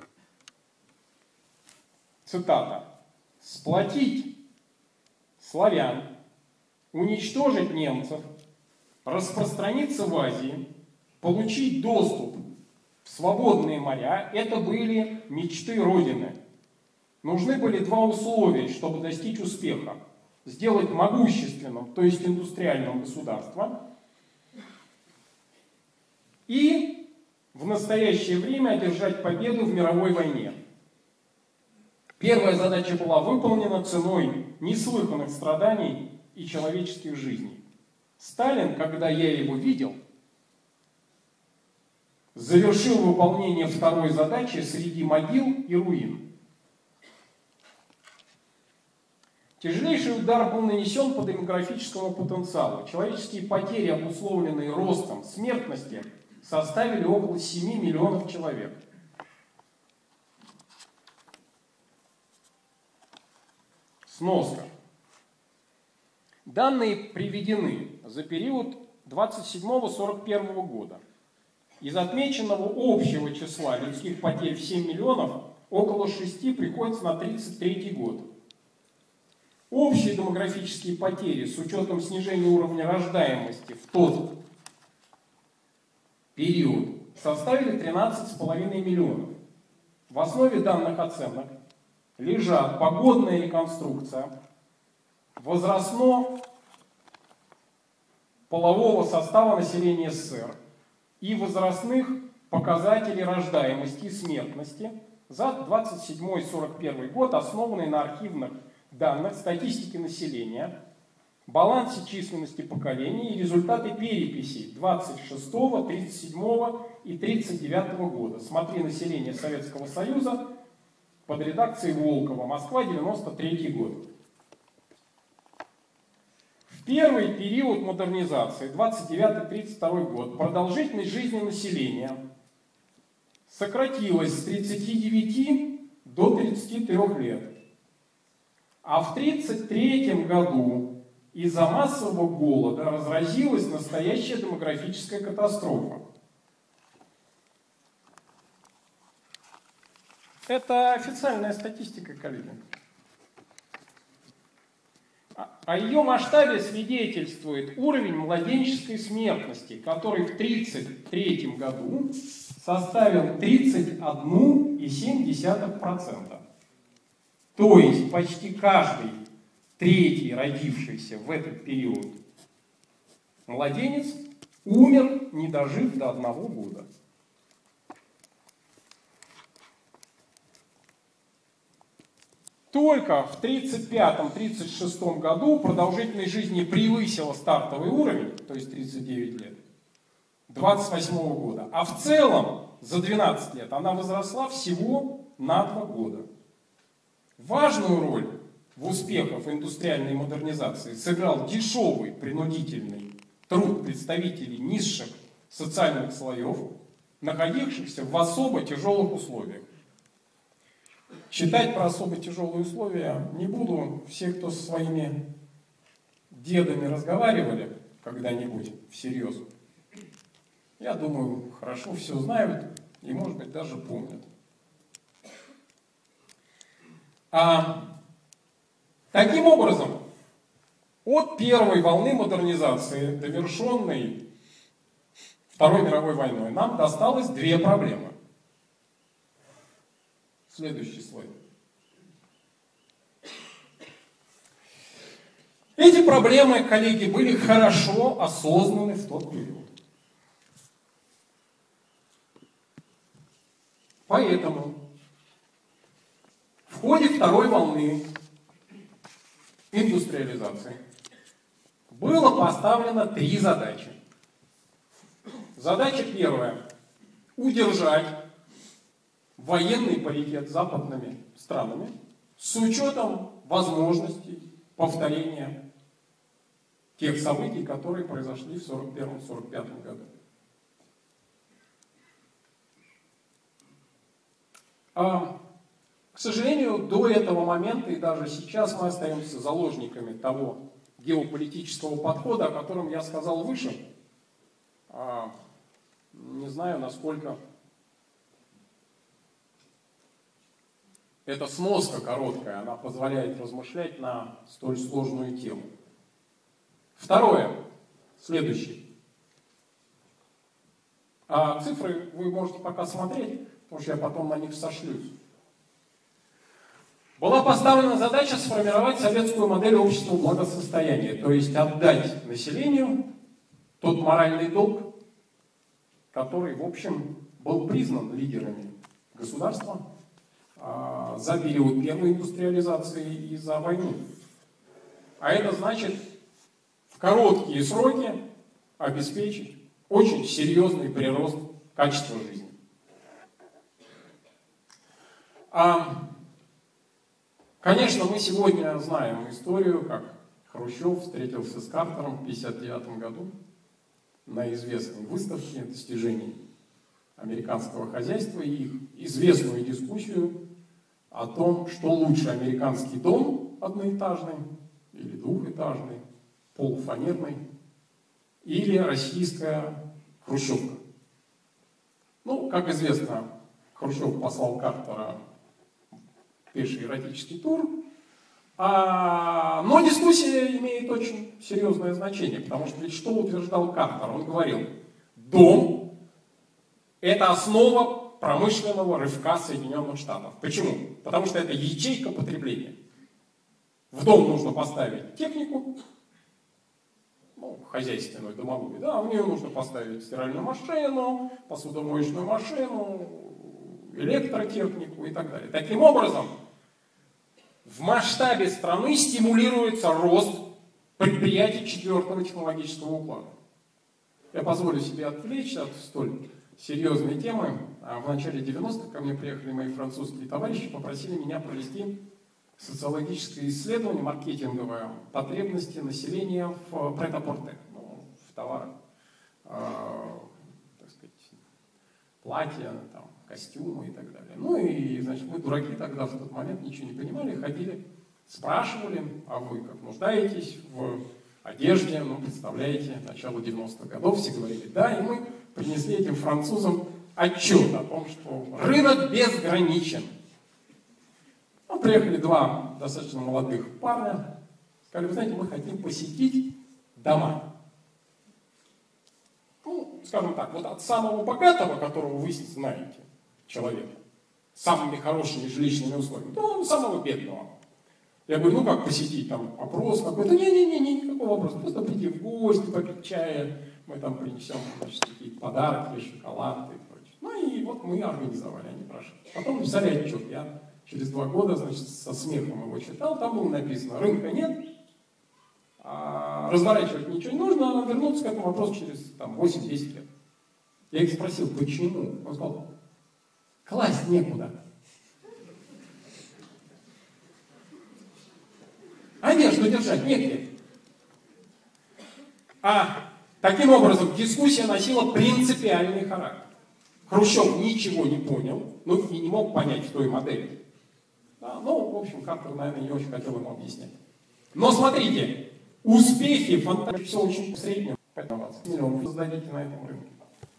цитата: «Сплотить славян, уничтожить немцев, распространиться в Азии, получить доступ в свободные моря — это были мечты Родины. Нужны были два условия, чтобы достичь успеха: сделать могущественным, то есть индустриальным, государство, и в настоящее время одержать победу в мировой войне. Первая задача была выполнена ценой неслыханных страданий и человеческих жизней. Сталин, когда я его видел, завершил выполнение второй задачи среди могил и руин. Тяжелейший удар был нанесен по демографическому потенциалу. Человеческие потери, обусловленные ростом смертности, составили около 7 миллионов человек. Сноска. Данные приведены за период 27-41 года. Из отмеченного общего числа людских потерь в 7 миллионов около 6 приходится на 1933 год. Общие демографические потери с учетом снижения уровня рождаемости в тот период составили 13,5 миллионов. В основе данных оценок лежат погодная реконструкция возрастно-полового состава населения СССР и возрастных показателей рождаемости и смертности за 27-41 год, основанные на архивных данных статистики населения, балансе численности поколений и результаты переписей 26, 37 и 39 года. Смотри «Население Советского Союза» под редакцией Волкова, Москва, 93 год. В первый период модернизации, 29-32 год, продолжительность жизни населения сократилась с 39 до 33 лет. А в 1933 году из-за массового голода разразилась настоящая демографическая катастрофа. Это официальная статистика, коллеги. О ее масштабе свидетельствует уровень младенческой смертности, который в 1933 году составил 31,7%. То есть почти каждый третий родившийся в этот период младенец умер, не дожив до 1 года. Только в 1935-1936 году продолжительность жизни превысила стартовый уровень, то есть 39 лет, 1928 года. А в целом за 12 лет она возросла всего на 2 года. Важную роль в успехах индустриальной модернизации сыграл дешевый принудительный труд представителей низших социальных слоев, находившихся в особо тяжелых условиях. Читать про особо тяжелые условия не буду. Все, кто со своими дедами разговаривали когда-нибудь всерьез, я думаю, хорошо все знают и, может быть, даже помнят. Таким образом, от первой волны модернизации, довершенной Второй мировой войной, нам досталось 2 проблемы. Следующий слайд. Эти проблемы, коллеги, были хорошо осознаны в тот период. Поэтому в ходе второй волны индустриализации было поставлено 3 задачи. Задача первая – удержать военный паритет с западными странами с учетом возможностей повторения тех событий, которые произошли в 1941-1945 году. К сожалению, до этого момента и даже сейчас мы остаемся заложниками того геополитического подхода, о котором я сказал выше. Не знаю, насколько эта сноска короткая, она позволяет размышлять на столь сложную тему. Второе, следующее. Цифры вы можете пока смотреть, потому что я потом на них сошлюсь. Была поставлена задача сформировать советскую модель общественного благосостояния, то есть отдать населению тот моральный долг, который, в общем, был признан лидерами государства за период первой индустриализации и за войну. А это значит в короткие сроки обеспечить очень серьезный прирост качества жизни. Конечно, мы сегодня знаем историю, как Хрущев встретился с Картером в 1959 году на известной выставке достижений американского хозяйства и их известную дискуссию о том, что лучше: американский дом одноэтажный или двухэтажный, полуфанерный, или российская хрущевка. Ну, как известно, Хрущев послал Картера в пеший эротический тур, но дискуссия имеет очень серьезное значение, потому что ведь что утверждал Картер? Он говорил: дом – это основа промышленного рывка Соединенных Штатов. Почему? Потому что это ячейка потребления. В дом нужно поставить технику, хозяйственную, домовую, да, в нее нужно поставить стиральную машину, посудомоечную машину, электротехнику и так далее. Таким образом, в масштабе страны стимулируется рост предприятий 4-го технологического уклада. Я позволю себе отвлечься от столь серьезной темы. В начале 90-х ко мне приехали мои французские товарищи, попросили меня провести социологическое исследование маркетинговое потребности населения в прет-а-порте, в товарах, так сказать, платья, там, костюмы и так далее. Ну и, значит, мы, дураки, тогда в тот момент ничего не понимали, ходили, спрашивали: а вы как нуждаетесь в одежде? Ну, представляете, начало 90-х годов, все говорили да, и мы принесли этим французам отчет о том, что рынок безграничен. Ну, приехали 2 достаточно молодых парня, сказали: вы знаете, мы хотим посетить дома. Ну, скажем так, вот от самого богатого, которого вы знаете, человека, с самыми хорошими жилищными условиями, до самого бедного. Я говорю: ну как посетить, там опрос какой-то? Не-не-не, никакого вопроса, просто прийти в гости, попить чая, мы там принесем, значит, какие-то подарки, шоколад и прочее. Ну и вот мы организовали, они прошли. Потом написали отчет, я через 2 года, значит, со смехом его читал, там было написано: рынка нет, разворачивать ничего не нужно, а вернуться к этому вопросу через 8-10 лет. Я их спросил: почему? Он сказал: класть некуда. Одежду держать негде. Таким образом, дискуссия носила принципиальный характер. Хрущев ничего не понял, ну и не мог понять в той модели. Да, ну, в общем, Картер, наверное, не очень хотел ему объяснять. Но смотрите, успехи фантастики все очень в среднем. 15 миллионов вы создадите на этом рынке.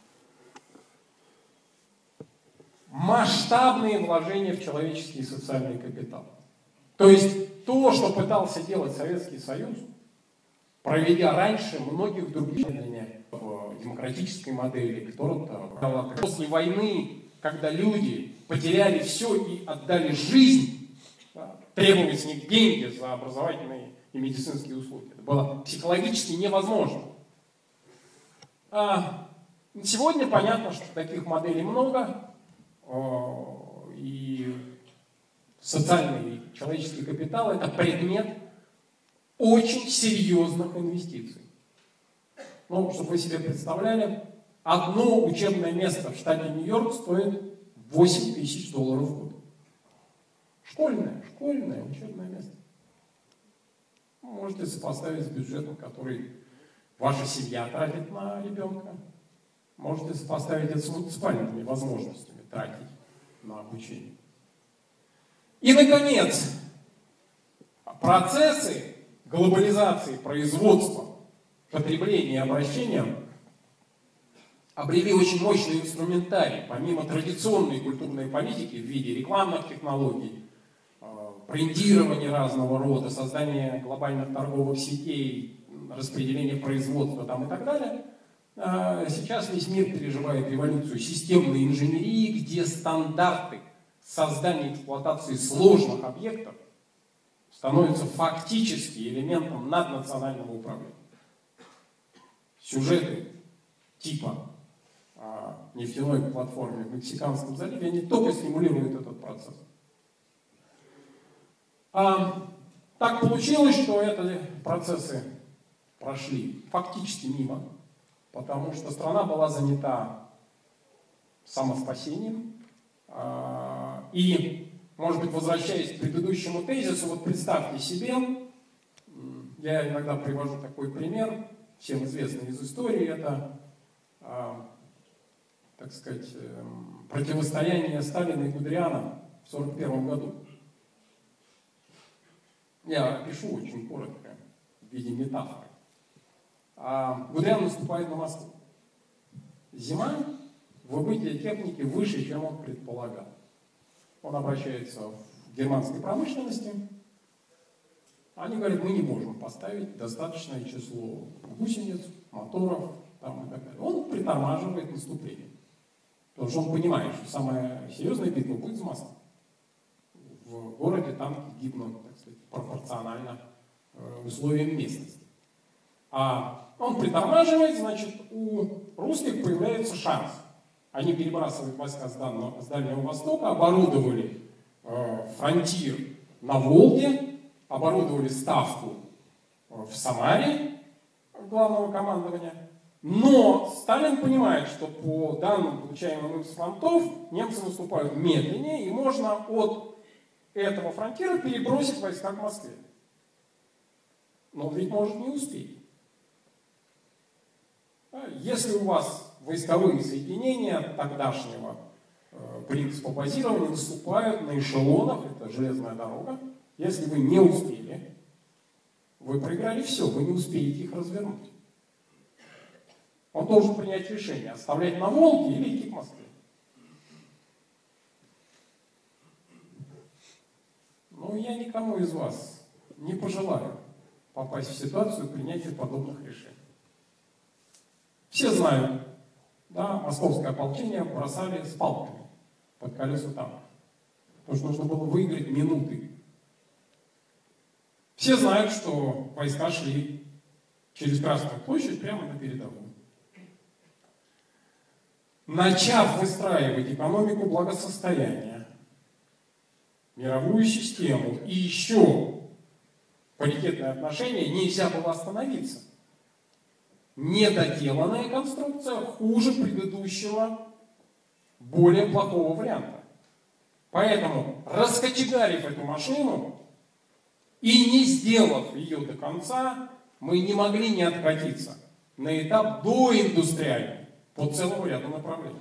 Масштабные вложения в человеческий и социальный капитал. То есть то, что пытался делать Советский Союз, проведя раньше многих других в демократической модели, после войны, когда люди потеряли все и отдали жизнь, требовали с них деньги за образовательные и медицинские услуги. Это было психологически невозможно. Сегодня понятно, что таких моделей много. и социальный человеческий капитал – это предмет очень серьезных инвестиций. Ну, чтобы вы себе представляли, одно учебное место в штате Нью-Йорк стоит $8000 в год. Школьное учебное место. Можете сопоставить с бюджетом, который ваша семья тратит на ребенка. Можете сопоставить это с муниципальными возможностями тратить на обучение. И, наконец, процессы глобализации производства, потребления и обращения обрели очень мощный инструментарий, помимо традиционной культурной политики в виде рекламных технологий, брендирования разного рода, создания глобальных торговых сетей, распределения производства там и так далее. Сейчас весь мир переживает революцию системной инженерии, где стандарты создания и эксплуатации сложных объектов становятся фактически элементом наднационального управления. Сюжеты типа нефтяной платформы в Мексиканском заливе, они только стимулируют этот процесс. Так получилось, что эти процессы прошли фактически мимо, потому что страна была занята самоспасением. И, может быть, возвращаясь к предыдущему тезису, вот представьте себе, я иногда привожу такой пример, всем известный из истории, это, так сказать, противостояние Сталина и Гудериана в 1941 году. Я опишу очень коротко, в виде метафоры. Гудериан наступает на Москву. Зима, выбытие техники выше, чем он предполагал. Он обращается в германской промышленности. Они говорят, мы не можем поставить достаточное число гусениц, моторов там, и так далее. Он притормаживает наступление. Потому что он понимает, что самая серьезная битва будет за Москву. В городе танки гибнут, так сказать, пропорционально условиям местности. Он притормаживает, значит, у русских появляется шанс. Они перебрасывают войска с Дальнего Востока, оборудовали фронтир на Волге, оборудовали ставку в Самаре главного командования. Но Сталин понимает, что по данным, получаемым из фронтов, немцы наступают медленнее, и можно от этого фронтира перебросить войска к Москве. Но он ведь может не успеть. Если у вас войсковые соединения тогдашнего принципа базирования наступают на эшелонах, это железная дорога, если вы не успели, вы проиграли все, вы не успеете их развернуть. Он должен принять решение, оставлять на Волге или идти к Москве. Но я никому из вас не пожелаю попасть в ситуацию принятия подобных решений. Все знают, да, московское ополчение бросали с палками под колеса танка, потому что нужно было выиграть минуты. Все знают, что войска шли через Красную площадь прямо на передовую. Начав выстраивать экономику благосостояния, мировую систему и еще паритетные отношения, нельзя было остановиться. Недоделанная конструкция хуже предыдущего, более плохого варианта. Поэтому, раскочегарив эту машину и не сделав ее до конца, мы не могли не откатиться на этап доиндустриальный по целому ряду направлений.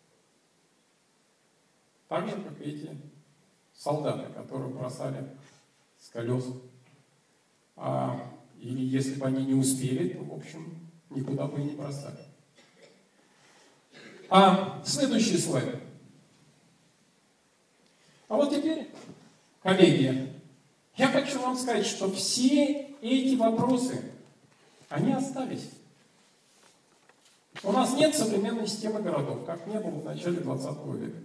Так же, как эти солдаты, которые бросали с колес. Или если бы они не успели, то, в общем, никуда бы и не бросали. Следующий слайд. Вот теперь, коллеги, я хочу вам сказать, что все эти вопросы, они остались. У нас нет современной системы городов, как не было в начале 20 века.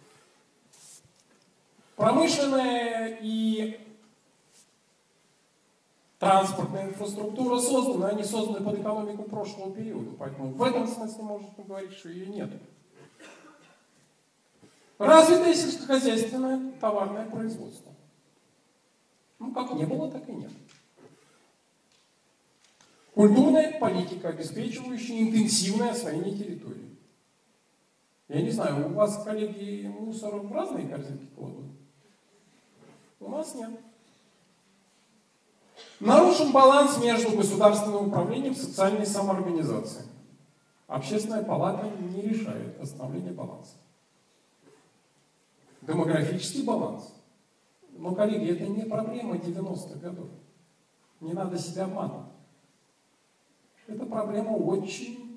Промышленная и транспортная инфраструктура создана, они созданы под экономику прошлого периода, поэтому в этом смысле можно говорить, что ее нет. Развитое сельскохозяйственное товарное производство. Ну, как не было, так и нет. Культурная политика, обеспечивающая интенсивное освоение территории. Я не знаю, у вас, коллеги, мусор в разные корзинки кладут? У нас нет. Нарушен баланс между государственным управлением и социальной самоорганизацией. Общественная палата не решает восстановление баланса. Демографический баланс. Но, коллеги, это не проблема 90-х годов. Не надо себя обманывать. Это проблема очень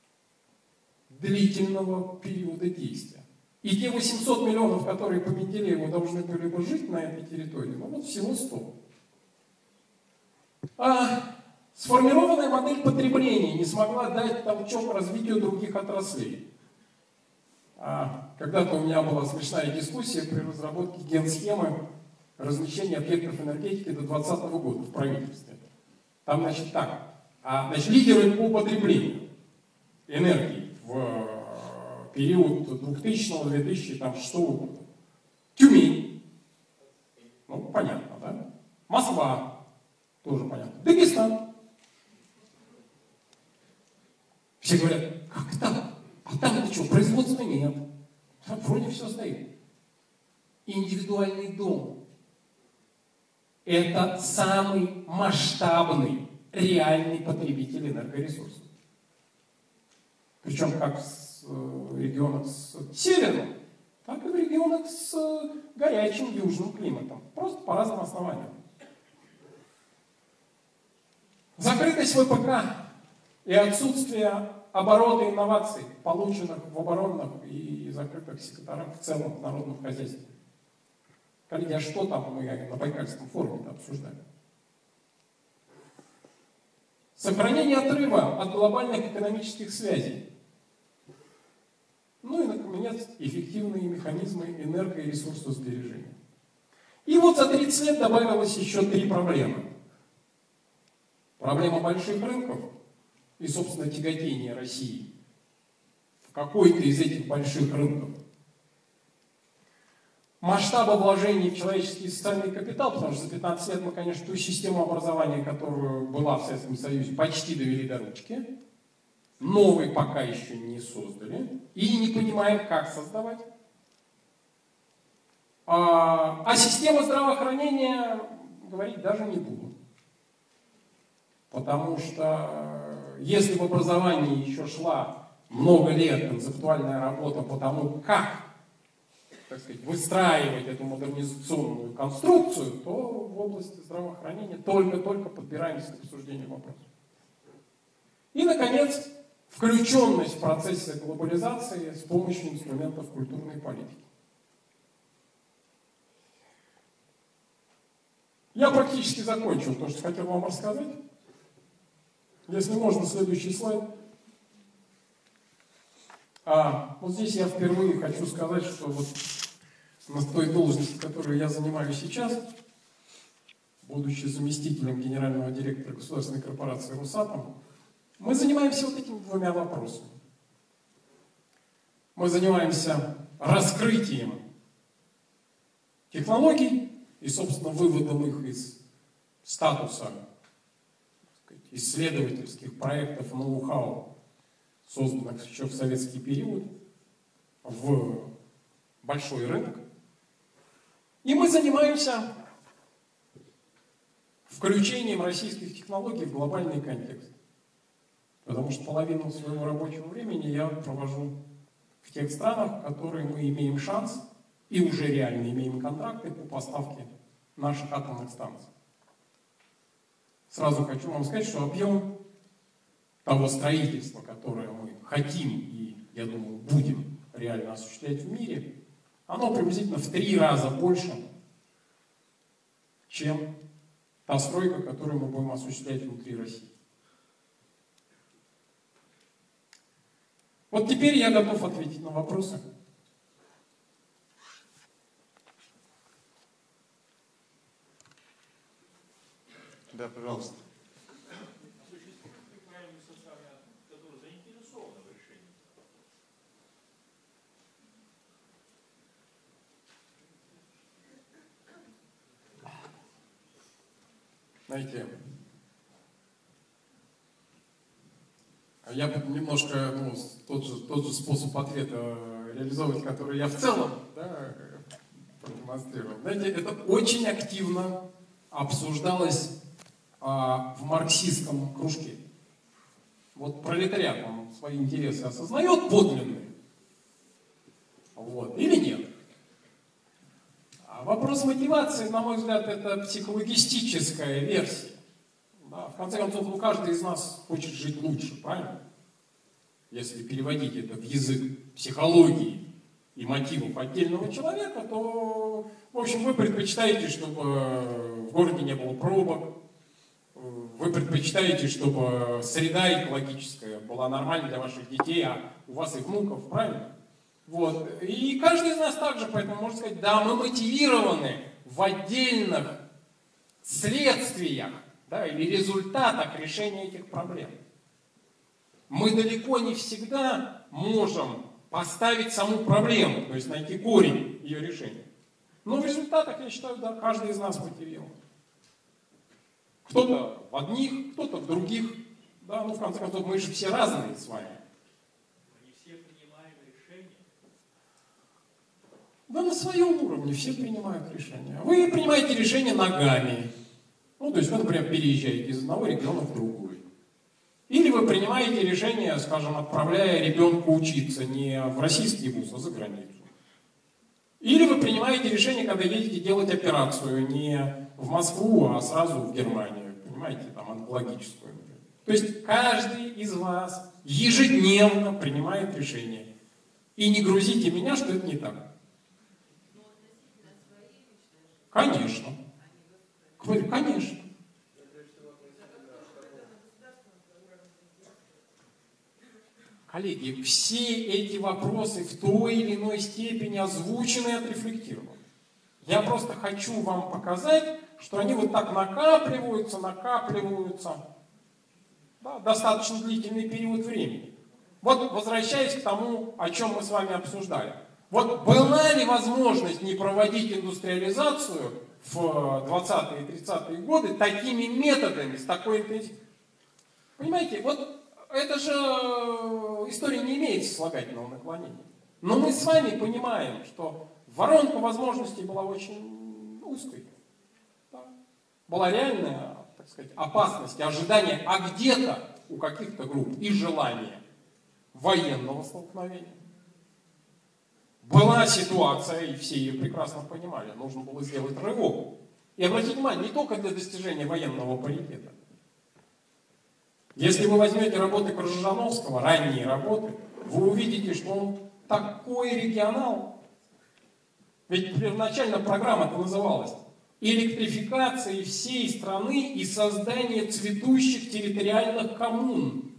длительного периода действия. И те 800 миллионов, которые по Менделееву должны были бы жить на этой территории, ну вот всего 100. Сформированная модель потребления не смогла дать толчок развитию других отраслей. Когда-то у меня была смешная дискуссия при разработке генсхемы размещения объектов энергетики до 2020 года в правительстве. Там, значит, так. Лидеры по потреблению энергии в период 2000-2006 года. Тюмень. Ну, понятно, да? Москва. Тоже понятно. Дагестан. Все говорят, как так? А там это что, производства нет. Вроде все стоит. Индивидуальный дом. Это самый масштабный, реальный потребитель энергоресурсов. Причем как в регионах с северным, так и в регионах с горячим южным климатом. Просто по разным основаниям. Закрытость ВПК и отсутствие оборота инноваций, полученных в оборонных и закрытых секторах в целом в народном хозяйстве. Коллеги, а что там мы на Байкальском форуме обсуждали? Сохранение отрыва от глобальных экономических связей. Ну и, наконец, эффективные механизмы энерго- и ресурсосбережения. И вот за 30 лет добавилось еще 3 проблемы. Проблема больших рынков и, собственно, тяготение России в какой-то из этих больших рынков. Масштаба вложений в человеческий и социальный капитал, потому что за 15 лет мы, конечно, ту систему образования, которую была в Советском Союзе, почти довели до ручки. Новый пока еще не создали. И не понимаем, как создавать. А система здравоохранения говорить даже не буду. Потому что если в образовании еще шла много лет концептуальная работа по тому, как, так сказать, выстраивать эту модернизационную конструкцию, то в области здравоохранения только-только подбираемся к обсуждению вопроса. И, наконец, включенность в процессе глобализации с помощью инструментов культурной политики. Я практически закончил то, что хотел вам рассказать. Если можно, следующий слайд. Вот здесь я впервые хочу сказать, что вот на той должности, которую я занимаю сейчас, будучи заместителем генерального директора государственной корпорации «Росатом», мы занимаемся вот этими 2 вопросами. Мы занимаемся раскрытием технологий и, собственно, выводом их из статуса исследовательских проектов ноу-хау, созданных еще в советский период, в большой рынок. И мы занимаемся включением российских технологий в глобальный контекст. Потому что половину своего рабочего времени я провожу в тех странах, в которые мы имеем шанс и уже реально имеем контракты по поставке наших атомных станций. Сразу хочу вам сказать, что объем того строительства, которое мы хотим и, я думаю, будем реально осуществлять в мире, оно приблизительно в 3 раза больше, чем та стройка, которую мы будем осуществлять внутри России. Вот теперь я готов ответить на вопросы. Да, пожалуйста. знаете, я бы немножко тот же способ ответа реализовывать, который я в целом продемонстрировал. Знаете, это очень активно обсуждалось в марксистском кружке. Вот пролетариат, он свои интересы осознает подлинные, вот, или нет? А вопрос мотивации, на мой взгляд, это психологистическая версия. Да, в конце концов, каждый из нас хочет жить лучше, правильно? Если переводить это в язык психологии и мотивов отдельного человека, то, в общем, вы предпочитаете, чтобы в городе не было пробок, вы предпочитаете, чтобы среда экологическая была нормальной для ваших детей, а у вас и внуков, правильно? Вот. И каждый из нас также, поэтому можно сказать, да, мы мотивированы в отдельных следствиях, да, или результатах решения этих проблем. Мы далеко не всегда можем поставить саму проблему, то есть найти корень ее решения. Но в результатах, я считаю, да, каждый из нас мотивирован. Кто-то в одних, кто-то в других. Да, ну, в конце концов, мы же все разные с вами. Мы не все принимаем решения. Да, на своем уровне все принимают решения. Вы принимаете решения ногами. Ну, то есть вы, например, переезжаете из одного региона в другой. Или вы принимаете решение, скажем, отправляя ребенка учиться не в российский вуз, а за границу. Или вы принимаете решение, когда едете делать операцию не в Москву, а сразу в Германию. Понимаете, там онкологическую. То есть каждый из вас ежедневно принимает решение. И не грузите меня, что это не так. Конечно. Говорю, конечно. Коллеги, все эти вопросы в той или иной степени озвучены и отрефлектированы. Я просто хочу вам показать, что они вот так накапливаются, да, достаточно длительный период времени. Вот возвращаясь к тому, о чем мы с вами обсуждали. Вот была ли возможность не проводить индустриализацию в 20-е и 30-е годы такими методами, с такой интенсивностью? Понимаете, вот это же история не имеет сослагательного наклонения. Но мы с вами понимаем, что воронка возможностей была очень узкой. Да? Была реальная, так сказать, опасность, ожидание, а где-то у каких-то групп и желание военного столкновения. Была ситуация, и все ее прекрасно понимали, нужно было сделать рывок. И обратите внимание, не только для достижения военного паритета. Если вы возьмете работы Крыжановского, ранние работы, вы увидите, что он такой регионал. Ведь первоначально программа-то называлась «Электрификация всей страны и создание цветущих территориальных коммун».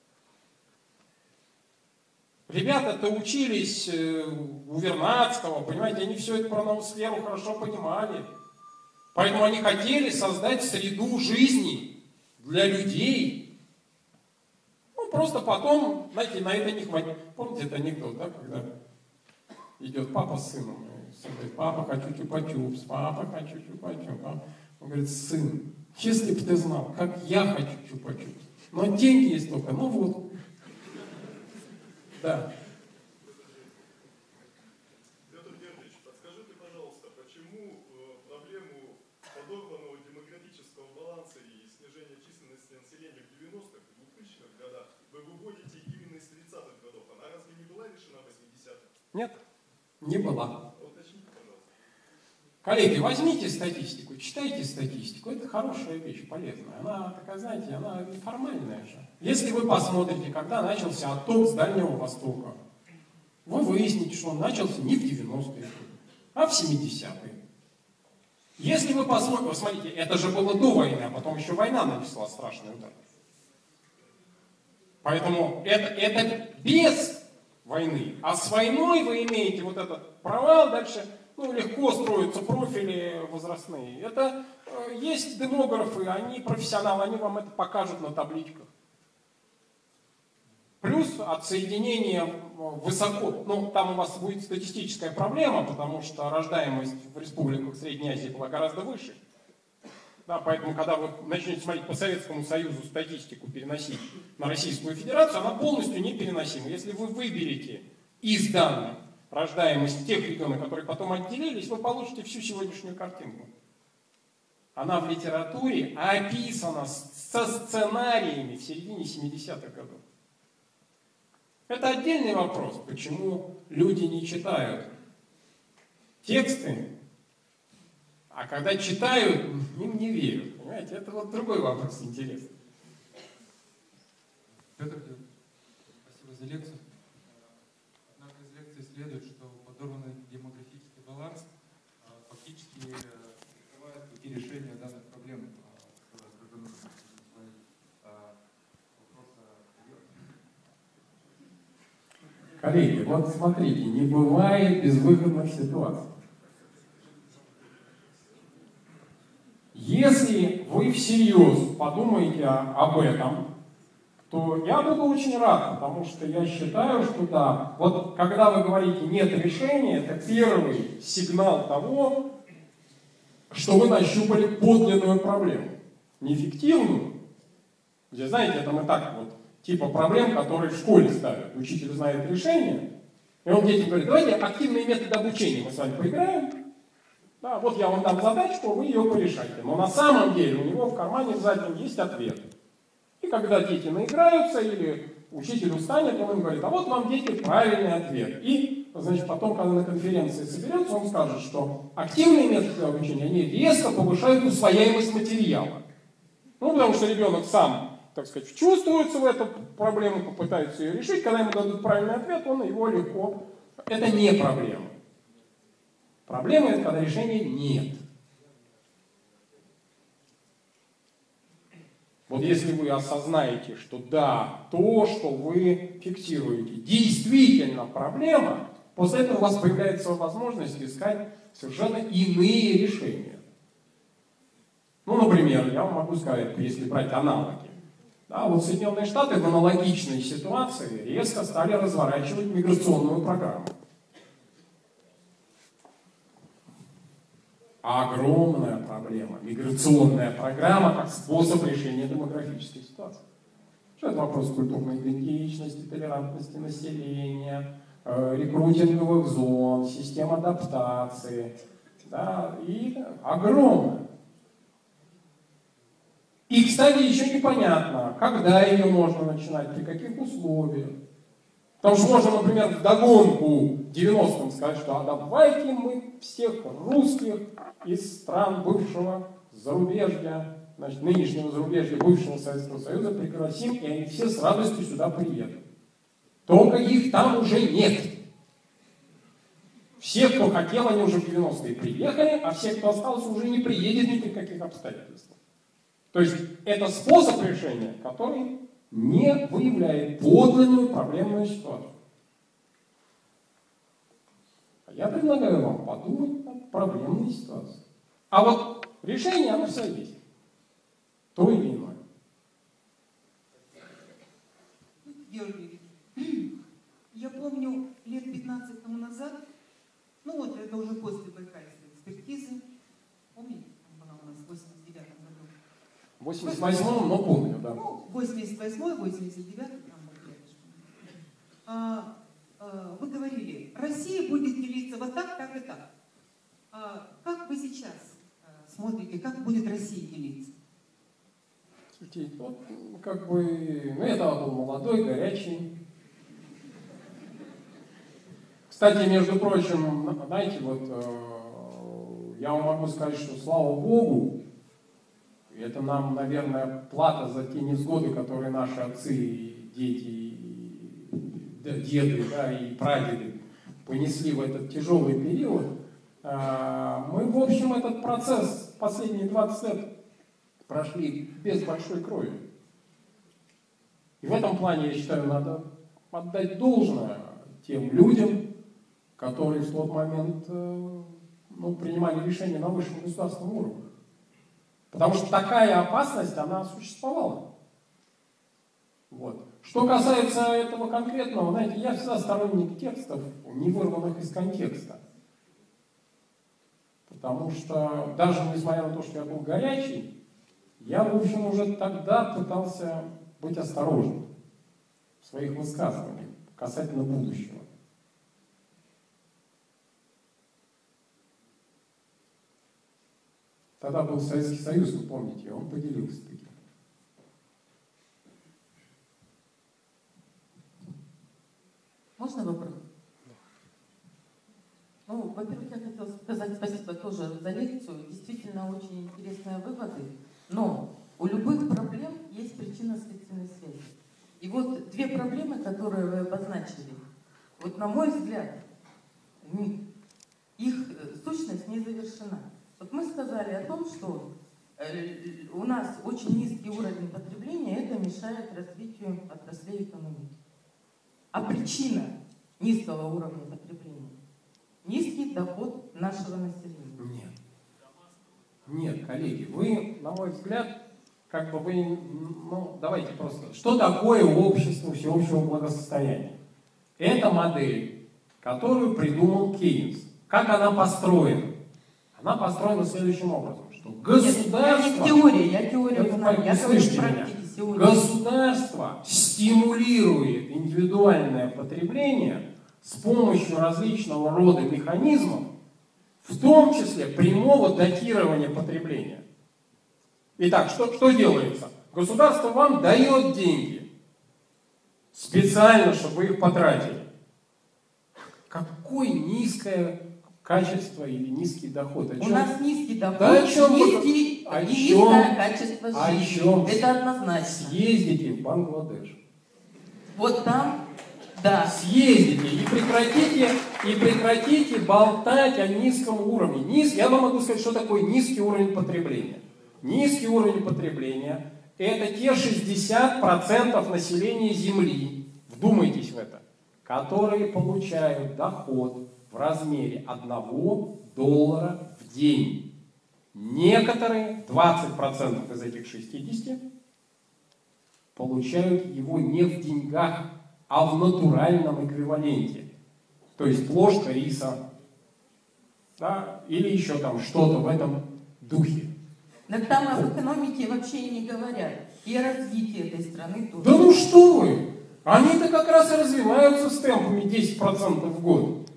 Ребята-то учились у Вернадского, понимаете, они все это про ноосферу хорошо понимали. Поэтому они хотели создать среду жизни для людей. Ну, просто потом, знаете, на это не хватит. Помните, это анекдот, да, когда идет папа с сыном, и сын говорит, папа, хочу чупа-чупс, папа, хочу чупа-чупс. Он говорит, сын, если бы ты знал, как я хочу чупа-чупс, но деньги есть только, ну вот. Да. Петр Георгиевич, подскажите, пожалуйста, почему проблему подорванного демографического баланса и снижения численности населения в 90-х и 2000-х годах вы выводите именно из 30-х годов? Она разве не была решена в 80-х? Нет, не была. Уточните, пожалуйста. Коллеги, возьмите статистику, читайте статистику. Это хорошая вещь, полезная. Она такая, знаете, она неформальная же. Если вы посмотрите, когда начался отток с Дальнего Востока, вы выясните, что он начался не в 90-е, а в 70-е. Если вы посмотрите, вы смотрите, это же было до войны, а потом еще война нанесла страшный удар. Поэтому это без войны. А с войной вы имеете вот этот провал, дальше легко строятся профили возрастные. Это есть демографы, они профессионалы, они вам это покажут на табличках. Плюс отсоединение высоко, там у вас будет статистическая проблема, потому что рождаемость в республиках Средней Азии была гораздо выше. Да, поэтому, когда вы начнете смотреть по Советскому Союзу статистику переносить на Российскую Федерацию, она полностью непереносима. Если вы выберете из данных рождаемость тех регионов, которые потом отделились, вы получите всю сегодняшнюю картинку. Она в литературе описана со сценариями в середине 70-х годов. Это отдельный вопрос, почему люди не читают тексты, а когда читают, им не верят. Понимаете, это вот другой вопрос интересный. Петр, спасибо за лекцию. Однако из лекции следует, что подорванный демографический баланс фактически открывает пути решения данных проблем. Коллеги, вот смотрите, не бывает безвыходных ситуаций. Если вы всерьез подумаете об этом, то я буду очень рад, потому что я считаю, что да, вот когда вы говорите «нет решения», это первый сигнал того, что вы нащупали подлинную проблему. Не фиктивную, где, знаете, это мы так вот, типа проблем, которые в школе ставят. Учитель знает решение, и он детям говорит: давайте активные методы обучения мы с вами поиграем. Да, вот я вам дам задачку, вы ее порешайте. Но на самом деле у него в кармане заднем есть ответ. И когда дети наиграются или учитель устанет, он им говорит: а вот вам, дети, правильный ответ. И, значит, потом, когда на конференции соберется, он скажет, что активные методы обучения, они резко повышают усвояемость материала. Ну, потому что ребенок сам, так сказать, вчувствуется в эту проблему, попытается ее решить. Когда ему дадут правильный ответ, он его легко... Это не проблема. Проблема – это когда решения нет. Вот если вы осознаете, что да, то, что вы фиксируете, действительно проблема, после этого у вас появляется возможность искать совершенно иные решения. Ну, например, я вам могу сказать, если брать аналоги. Да, вот Соединенные Штаты в аналогичной ситуации резко стали разворачивать миграционную программу. Огромная проблема. Миграционная программа как способ решения демографической ситуации. Что это вопрос культурной идентичности, толерантности населения, рекрутинговых зон, систем адаптации. Да, и огромная. И, кстати, еще непонятно, когда ее можно начинать, при каких условиях. Потому что можно, например, вдогонку 90-м сказать, что а давайте мы всех русских из стран бывшего зарубежья, значит, нынешнего зарубежья, бывшего Советского Союза пригласим, и они все с радостью сюда приедут. Только их там уже нет. Все, кто хотел, они уже в 90-е приехали, а все, кто остался, уже не приедет ни при каких обстоятельствах. То есть это способ решения, который не выявляет подлинную проблемную ситуацию. Я предлагаю вам подумать над проблемной ситуацией. А вот решение, оно все есть. То или иное. Георгий, я помню, лет 15 тому назад, ну вот это уже после Байкальской экспертизы, помните, там была у нас в 89 году. В 88-м, но помню, да. Ну, 88-й, 89-й, там вот рядышком. Вы говорили, Россия будет делиться вот так, так и так. Как вы сейчас смотрите, как будет Россия делиться? Слушайте, вот, как бы, ну, я тогда был молодой, горячий. Кстати, между прочим, знаете, вот, я вам могу сказать, что слава Богу, это нам, наверное, плата за те невзгоды, которые наши отцы и дети, деды, да, и прадеды понесли в этот тяжелый период. Мы, в общем, этот процесс последние 20 лет прошли без большой крови. И в этом плане, я считаю, надо отдать должное тем людям, которые в тот момент принимали решения на высшем государственном уровне. Потому что такая опасность, она существовала. Вот. Что касается этого конкретного, знаете, я всегда сторонник текстов, не вырванных из контекста. Потому что даже несмотря на то, что я был горячий, я, в общем, уже тогда пытался быть осторожным в своих высказываниях касательно будущего. Тогда был Советский Союз, вы помните, он поделился таким. Можно вопрос? Ну, во-первых, я хотела сказать спасибо тоже за лекцию. Действительно, очень интересные выводы. Но у любых проблем есть причинно-следственная связь. И вот две проблемы, которые вы обозначили, вот на мой взгляд, их сущность не завершена. Вот мы сказали о том, что у нас очень низкий уровень потребления, это мешает развитию отраслей экономики. А причина низкого уровня потребления – низкий доход нашего населения. Нет, коллеги, вы, на мой взгляд, как бы вы, давайте просто, что такое общество всеобщего благосостояния? Это модель, которую придумал Кейнс. Как она построена? Она построена следующим образом, что государство... Я теорию знаю, я говорю в практике сегодня. Государство стимулирует индивидуальное потребление с помощью различного рода механизмов, в том числе прямого датирования потребления. Итак, что делается? Государство вам дает деньги специально, чтобы вы их потратили. Какое низкое качество или низкий доход? У нас низкий доход, да, низкое качество жизни. Это однозначно. Съездите в Бангладеш. Вот там, да. Съездите и прекратите болтать о низком уровне. Я вам могу сказать, что такое низкий уровень потребления. Низкий уровень потребления – это те 60% населения Земли, вдумайтесь в это, которые получают доход в размере $1 в день. Некоторые, 20% из этих 60, получают его не в деньгах, а в натуральном эквиваленте. То есть ложка риса, да, или еще там что-то в этом духе. Так там об экономике вообще и не говорят. И о развитии этой страны тоже. Да ну что вы! Они-то как раз и развиваются с темпами 10% в год.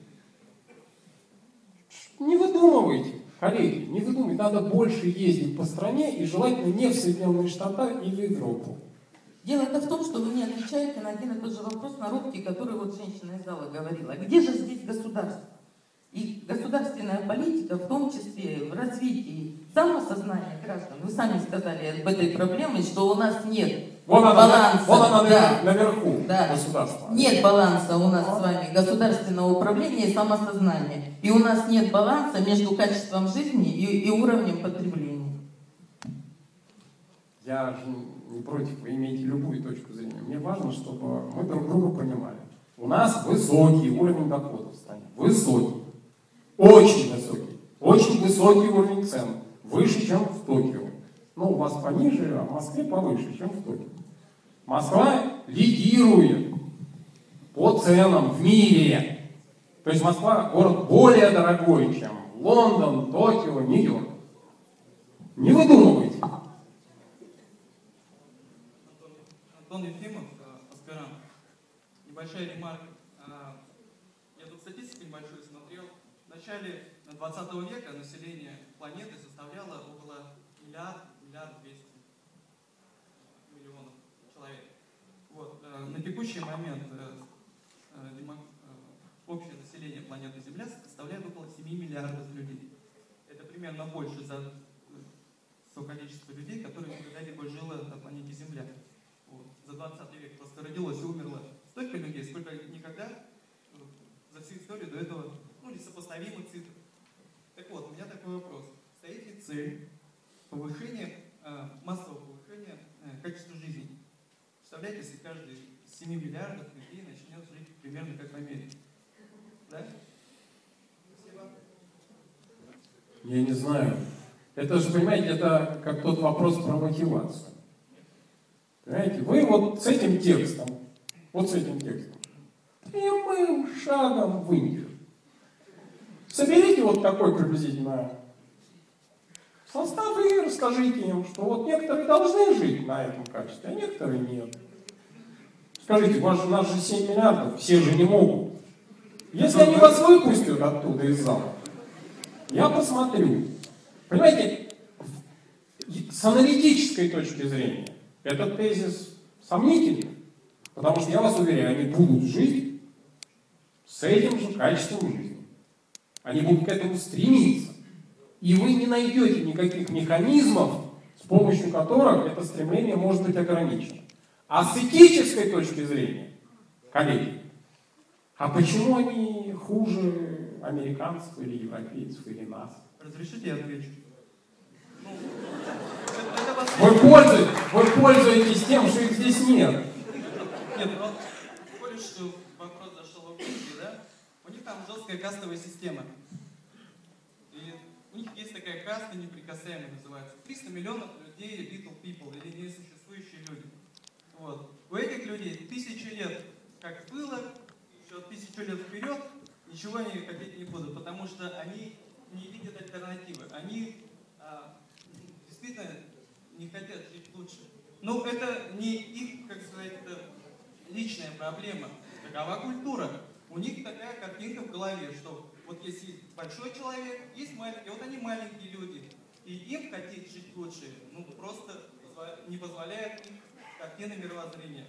Не выдумывайте, коллеги, не выдумывайте. Надо больше ездить по стране и желательно не в Соединенные Штаты или в Европу. Дело-то в том, что вы не отвечаете на один и тот же вопрос на робкий, который вот женщина из зала говорила. Где же здесь государство? И государственная политика, в том числе в развитии самосознания граждан. Вы сами сказали об этой проблеме, что у нас нет баланса. Вон она да, наверху, да, государства. Нет баланса у нас с вами государственного управления и самосознания. И у нас нет баланса между качеством жизни и уровнем потребления. Я же не против, вы имеете любую точку зрения. Мне важно, чтобы мы друг друга понимали. У нас высокий уровень дохода в стране. Высокий. Очень высокий. Очень высокий уровень цен. Выше, чем в Токио. Ну, у вас пониже, а в Москве повыше, чем в Токио. Москва лидирует по ценам в мире. То есть Москва город более дорогой, чем Лондон, Токио, Нью-Йорк. Не выдумывайте. Антон Ефимов, аспирант. Небольшая ремарка. Я тут статистику небольшую смотрел. В начале 20 века население планеты составляло около миллиард 200 миллионов человек. Вот. На текущий момент общее население планеты Земля составляет около 7 миллиардов людей. Это примерно больше за то количество людей, которые когда-либо жило на планете Земля. Вот. За 20 век просто родилось и умерло столько людей, сколько никогда за всю историю до этого, несопоставимых цифр. Так вот, у меня такой вопрос. Стоит ли цель повышения, массового повышения качества жизни? Представляете, если каждый из 7 миллиардов людей начнет жить примерно как в Америке? Да? Спасибо. Я не знаю. Это же, понимаете, это как тот вопрос про мотивацию. Понимаете, вы вот с этим текстом, прямым шагом в Индию. Соберите вот такой приблизительно состав и расскажите им, что вот некоторые должны жить на этом качестве, а некоторые нет. Скажите, у нас же 7 миллиардов, все же не могут. Если они вас выпустят оттуда из зала, я посмотрю. Понимаете, с аналитической точки зрения этот тезис сомнительный, потому что, я вас уверяю, они будут жить с этим же качеством жизни. Они будут к этому стремиться. И вы не найдете никаких механизмов, с помощью которых это стремление может быть ограничено. А с этической точки зрения, коллеги, а почему они хуже американцев или европейцев или нас? Разрешите я отвечу? Вы пользуетесь тем, что их здесь нет. Нет, ну, коль что вопрос зашел в Индии, да? У них там жесткая кастовая система. И у них есть такая каста неприкасаемая, называется. 300 миллионов людей, little people, или несуществующие люди. Вот. У этих людей 1000 лет как было, еще 1000 лет вперед, ничего они хотеть не будут, потому что они не видят альтернативы. Они действительно не хотят жить лучше. Но это не их, как сказать, это личная проблема. Такова культура. У них такая картинка в голове, что вот есть большой человек, есть маленький, вот они маленькие люди. И им хотеть жить лучше, ну просто не позволяет их картина мировоззрения.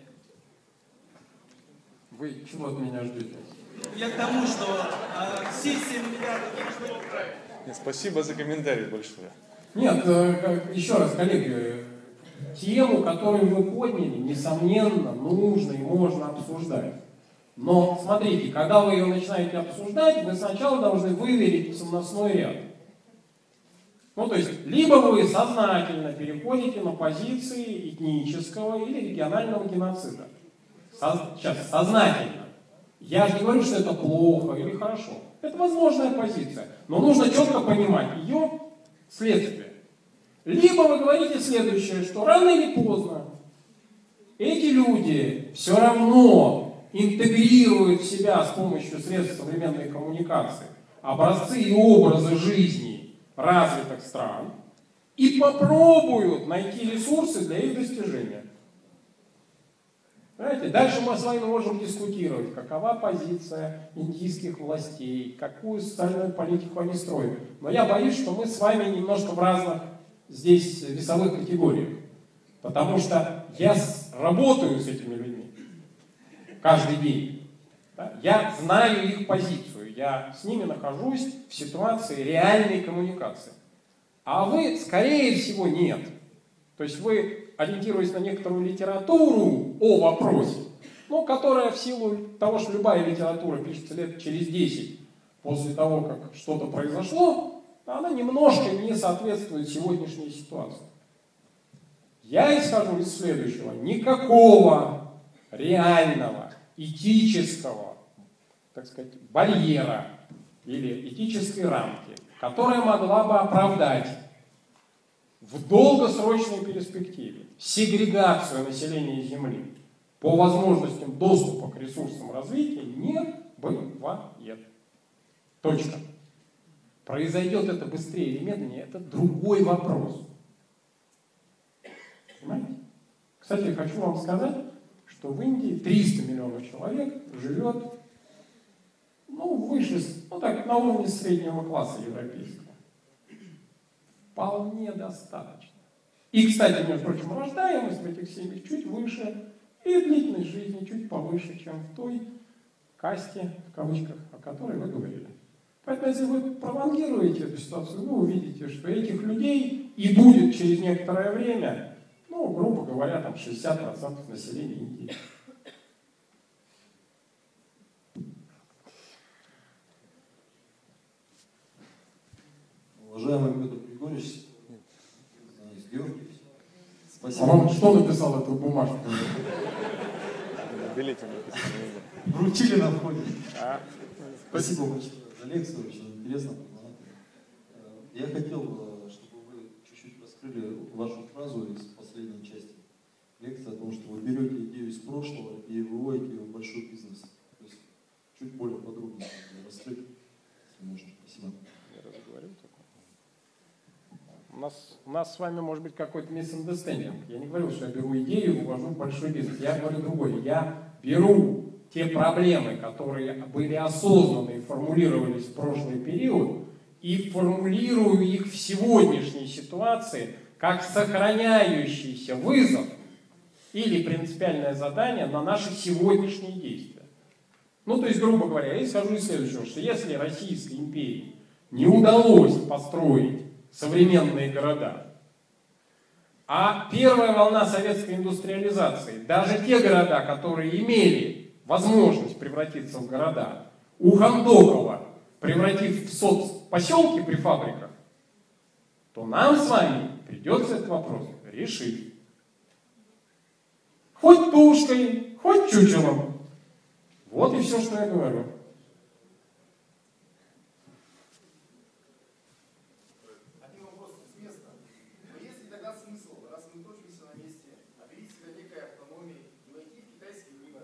Вы чего от меня ждете? Я к тому, что все 7 миллиардов... Нет, спасибо за комментарий большое. Нет, еще раз, коллеги, тему, которую вы подняли, несомненно, нужно и можно обсуждать. Но смотрите, когда вы ее начинаете обсуждать, вы сначала должны выверить ценностной ряд. Ну, то есть, либо вы сознательно переходите на позиции этнического или регионального геноцида. Сейчас, сознательно. Я же не говорю, что это плохо или хорошо. Это возможная позиция. Но нужно четко понимать ее следствие. Либо вы говорите следующее, что рано или поздно эти люди все равно интегрируют в себя с помощью средств современной коммуникации образцы и образы жизни развитых стран и попробуют найти ресурсы для их достижения. Понимаете? Дальше мы с вами можем дискутировать, какова позиция индийских властей, какую социальную политику они строят. Но я боюсь, что мы с вами немножко в разных здесь весовых категориях. Потому что я работаю с этими людьми каждый день. Да? Я знаю их позицию, я с ними нахожусь в ситуации реальной коммуникации. А вы, скорее всего, нет. То есть вы, ориентируясь на некоторую литературу о вопросе, ну, которая в силу того, что любая литература пишется лет через 10 после того, как что-то произошло, она немножко не соответствует сегодняшней ситуации. Я исхожу из следующего. Никакого реального этического, так сказать, барьера или этической рамки, которая могла бы оправдать в долгосрочной перспективе сегрегацию населения Земли по возможностям доступа к ресурсам развития, не бывает. Точка. Произойдет это быстрее или медленнее, это другой вопрос. Понимаете? Кстати, хочу вам сказать, что в Индии 300 миллионов человек живет, ну, выше, ну так, на уровне среднего класса европейского. Вполне достаточно. И, кстати, между прочим, рождаемость в этих семьях чуть выше, и длительность жизни чуть повыше, чем в той касте, в кавычках, о которой вы говорили. Поэтому, если вы пролонгируете эту ситуацию, вы увидите, что этих людей и будет через некоторое время, ну, грубо говоря, там 60% населения Индии. Уважаемый Петр Григорьевич, спасибо. А вам что написал эту бумажку? Билете написано. Вручили на входе. Спасибо большое за лекцию, очень интересно. Я хотел, чтобы вы чуть-чуть раскрыли вашу фразу из последней части лекции о том, что вы берете идею из прошлого и выводите ее в большой бизнес. То есть чуть более подробно раскрыть, если можно. Спасибо. Я разговариваю такое. У нас с вами может быть какой-то misunderstanding. Я не говорю, что я беру идею и увожу в большой бизнес. Я говорю другое. Я беру те проблемы, которые были осознанны и формулировались в прошлый период, и формулирую их в сегодняшней ситуации как сохраняющийся вызов или принципиальное задание на наши сегодняшние действия. Ну, то есть, грубо говоря, я скажу из следующего, что если Российской империи не удалось построить современные города, а первая волна советской индустриализации, даже те города, которые имели возможность превратиться в города, у Хандокова превратив в соцпоселки при фабриках, то нам с вами придется этот вопрос решить. Хоть тушкой, хоть чучелом. Вот и все, что я говорю. Один вопрос с места. Но есть ли тогда смысл, раз мы точимся на месте, объявить себя некой автономией и войти в китайский рынок?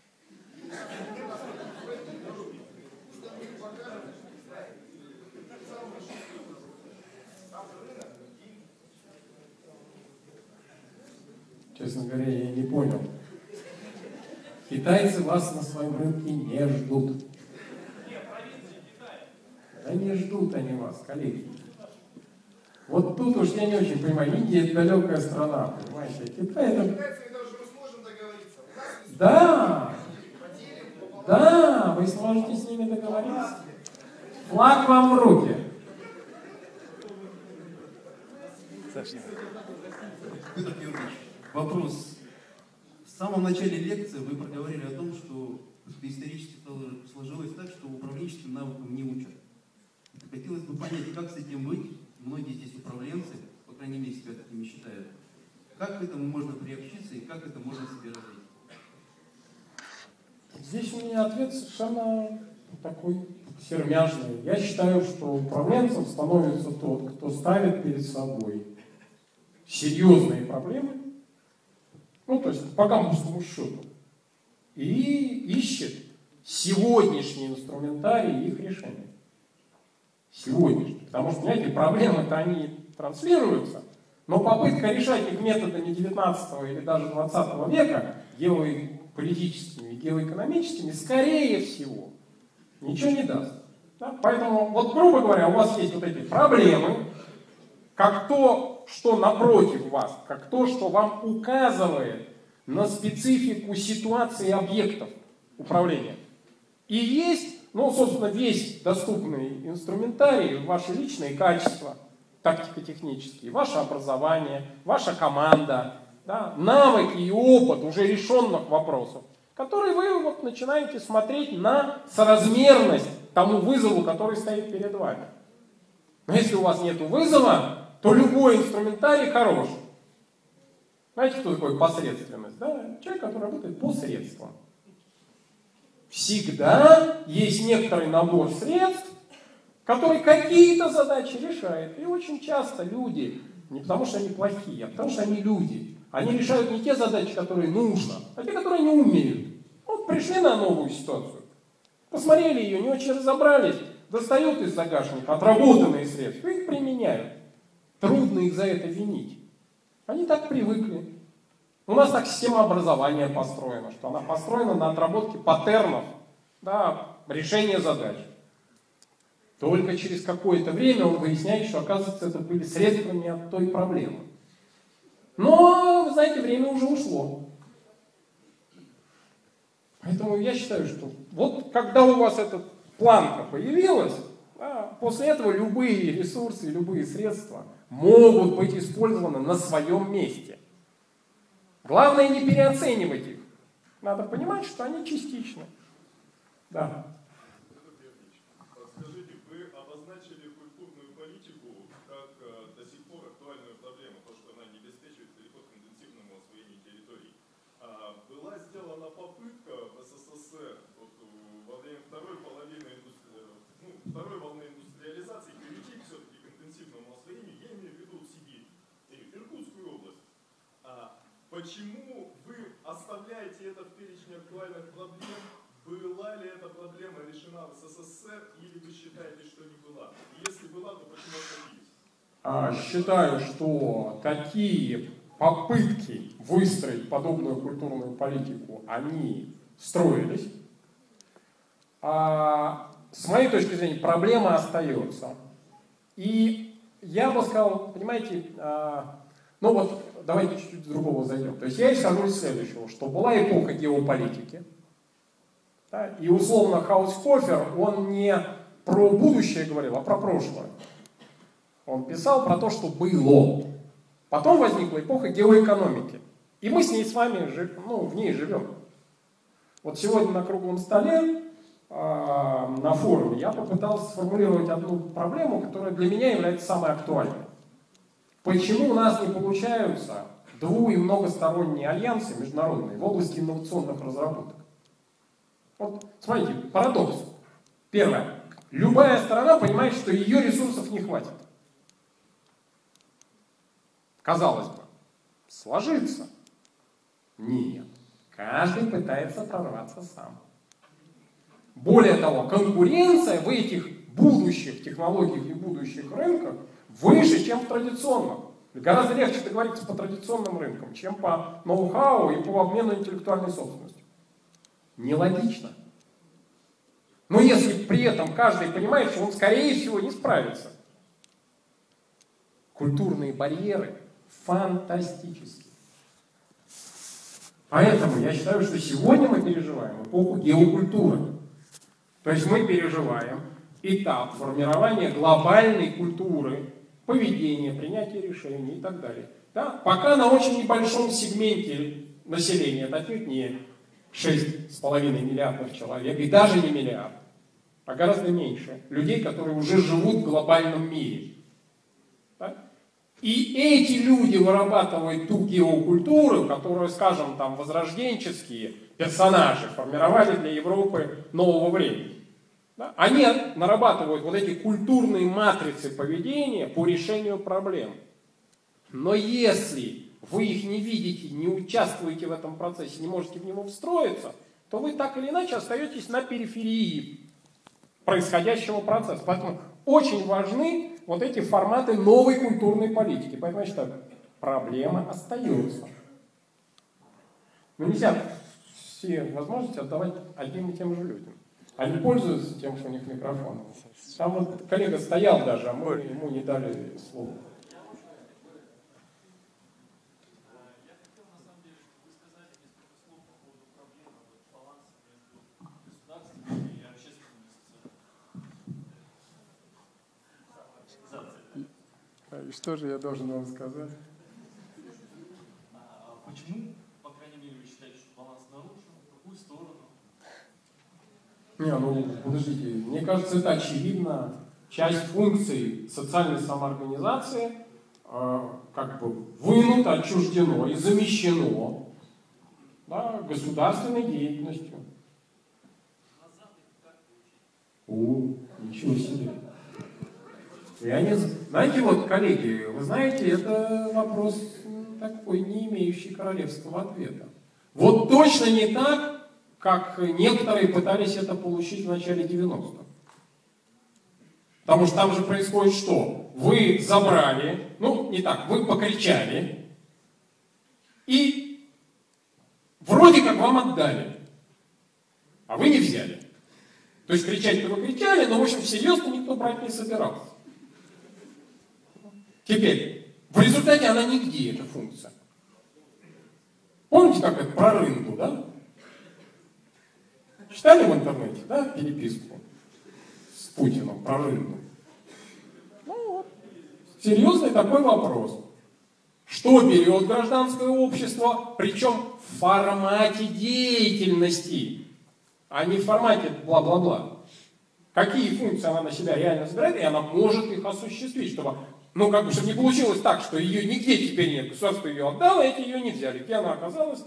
Честно говоря, я не понял. Китайцы вас на своем рынке не ждут. Да не ждут они вас, коллеги. Вот тут уж я не очень понимаю. Индия — это далекая страна, понимаете? Китай — это... Да! Да, вы сможете с ними договориться. Флаг вам в руки. Саша. Петр Георгиевич, вопрос. В самом начале лекции вы проговорили о том, что исторически сложилось так, что управленческим навыкам не учат. Хотелось бы понять, как с этим быть. Многие здесь управленцы, по крайней мере, себя такими считают. Как к этому можно приобщиться и как это можно себе развить? Здесь у меня ответ совершенно такой сермяжный. Я считаю, что управленцем становится тот, кто ставит перед собой серьезные проблемы, ну, то есть по гамбургскому счету, и ищет сегодняшний инструментарий их решения. Сегодняшний. Потому что, понимаете, проблемы-то они транслируются, но попытка решать их методами 19 или даже 20 века, геополитическими и геоэкономическими, скорее всего, ничего не даст. Да? Поэтому, вот, грубо говоря, у вас есть вот эти проблемы, как то, что напротив вас, как то, что вам указывает на специфику ситуации объектов управления. И есть, ну, собственно, весь доступный инструментарий, ваши личные качества, тактико-технические, ваше образование, ваша команда, да, навыки и опыт уже решенных вопросов, которые вы вот начинаете смотреть на соразмерность тому вызову, который стоит перед вами. Но если у вас нет вызова, то любой инструментарий хорош. Знаете, кто такой посредственность? Да? Человек, который работает по средствам. Всегда есть некоторый набор средств, который какие-то задачи решает. И очень часто люди, не потому что они плохие, а потому что они люди, они решают не те задачи, которые нужно, а те, которые не умеют. Вот пришли на новую ситуацию, посмотрели ее, не очень разобрались, достают из загашника отработанные средства и их применяют. Трудно их за это винить. Они так привыкли. У нас так система образования построена, что она построена на отработке паттернов, да, решения задач. Только через какое-то время он выясняет, что, оказывается, это были средствами от той проблемы. Но, вы знаете, время уже ушло. Поэтому я считаю, что вот когда у вас эта планка появилась, да, после этого любые ресурсы, любые средства могут быть использованы на своем месте. Главное не переоценивать их. Надо понимать, что они частичны. Да. Скажите, вы обозначили культурную политику как до сих пор актуальную проблему, то, что она не обеспечивает переход к интенсивному освоению территорий. Была сделана попытка в СССР вот, во время второй волны индустриализации перейти все-таки к интенсивному освоению, я имею в виду Сибирь или Иркутскую область. Почему вы оставляете это в перечне актуальных проблем? Была ли эта проблема решена в СССР или вы считаете, что не была? И если была, то почему остановились? считаю, что такие попытки выстроить подобную культурную политику, они строились. С моей точки зрения, проблема остается. И я бы сказал, понимаете, ну вот давайте чуть-чуть с другого зайдем. То есть я исхожу из следующего, что была эпоха геополитики, да, и условно Хаускофер, он не про будущее говорил, а про прошлое. Он писал про то, что было. Потом возникла эпоха геоэкономики. И мы с ней с вами в ней живем. Вот сегодня на круглом столе, на форуме, я попытался сформулировать одну проблему, которая для меня является самой актуальной. Почему у нас не получаются дву- и многосторонние альянсы международные в области инновационных разработок? Вот, смотрите, парадокс. Первое. Любая сторона понимает, что ее ресурсов не хватит. Казалось бы, сложится. Нет. Каждый пытается прорваться сам. Более того, конкуренция в этих будущих технологиях и будущих рынках выше, чем в традиционных. Гораздо легче договориться по традиционным рынкам, чем по ноу-хау и по обмену интеллектуальной собственностью. Нелогично. Но если при этом каждый понимает, что он, скорее всего, не справится. Культурные барьеры фантастические. Поэтому я считаю, что сегодня мы переживаем эпоху геокультуры. То есть мы переживаем этап формирования глобальной культуры, поведения, принятия решений и так далее. Да? Пока на очень небольшом сегменте населения, это отнюдь не 6,5 миллиардов человек, и даже не миллиард, а гораздо меньше людей, которые уже живут в глобальном мире. Да? И эти люди вырабатывают ту геокультуру, которую, скажем, там, возрожденческие персонажи формировали для Европы нового времени. Да? Они нарабатывают вот эти культурные матрицы поведения по решению проблем. Но если вы их не видите, не участвуете в этом процессе, не можете в него встроиться, то вы так или иначе остаетесь на периферии происходящего процесса. Поэтому очень важны вот эти форматы новой культурной политики. Поэтому я считаю, проблема остается. Но нельзя все возможности отдавать одним и тем же людям. Они пользуются тем, что у них микрофон. Там вот коллега стоял даже, а мы ему не дали слова. И что же я должен вам сказать? Почему, по крайней мере, вы считаете, что баланс нарушен? В какую сторону? Не, ну подождите, мне кажется, это очевидно. Часть функций социальной самоорганизации как бы вынуто, отчуждено и замещено, да, государственной деятельностью. Ничего себе. Знаете, вот, коллеги, вы знаете, это вопрос такой, не имеющий королевского ответа. Вот точно не так, как некоторые пытались это получить в начале 90-х. Потому что там же происходит что? Вы забрали, ну, не так, вы покричали, и вроде как вам отдали, а вы не взяли. То есть кричать-то вы кричали, но, в общем, всерьез-то никто брать не собирался. Теперь, в результате она нигде, эта функция. Помните, как это про рынку, да? Читали в интернете, да, переписку с Путиным про рынку? Ну вот, серьезный такой вопрос. Что берет гражданское общество, причем в формате деятельности, а не в формате бла-бла-бла. Какие функции она на себя реально собирает, и она может их осуществить, чтобы... Ну, как бы, чтобы не получилось так, что ее нигде теперь нет. Государство ее отдало, эти ее не взяли. Где она оказалась?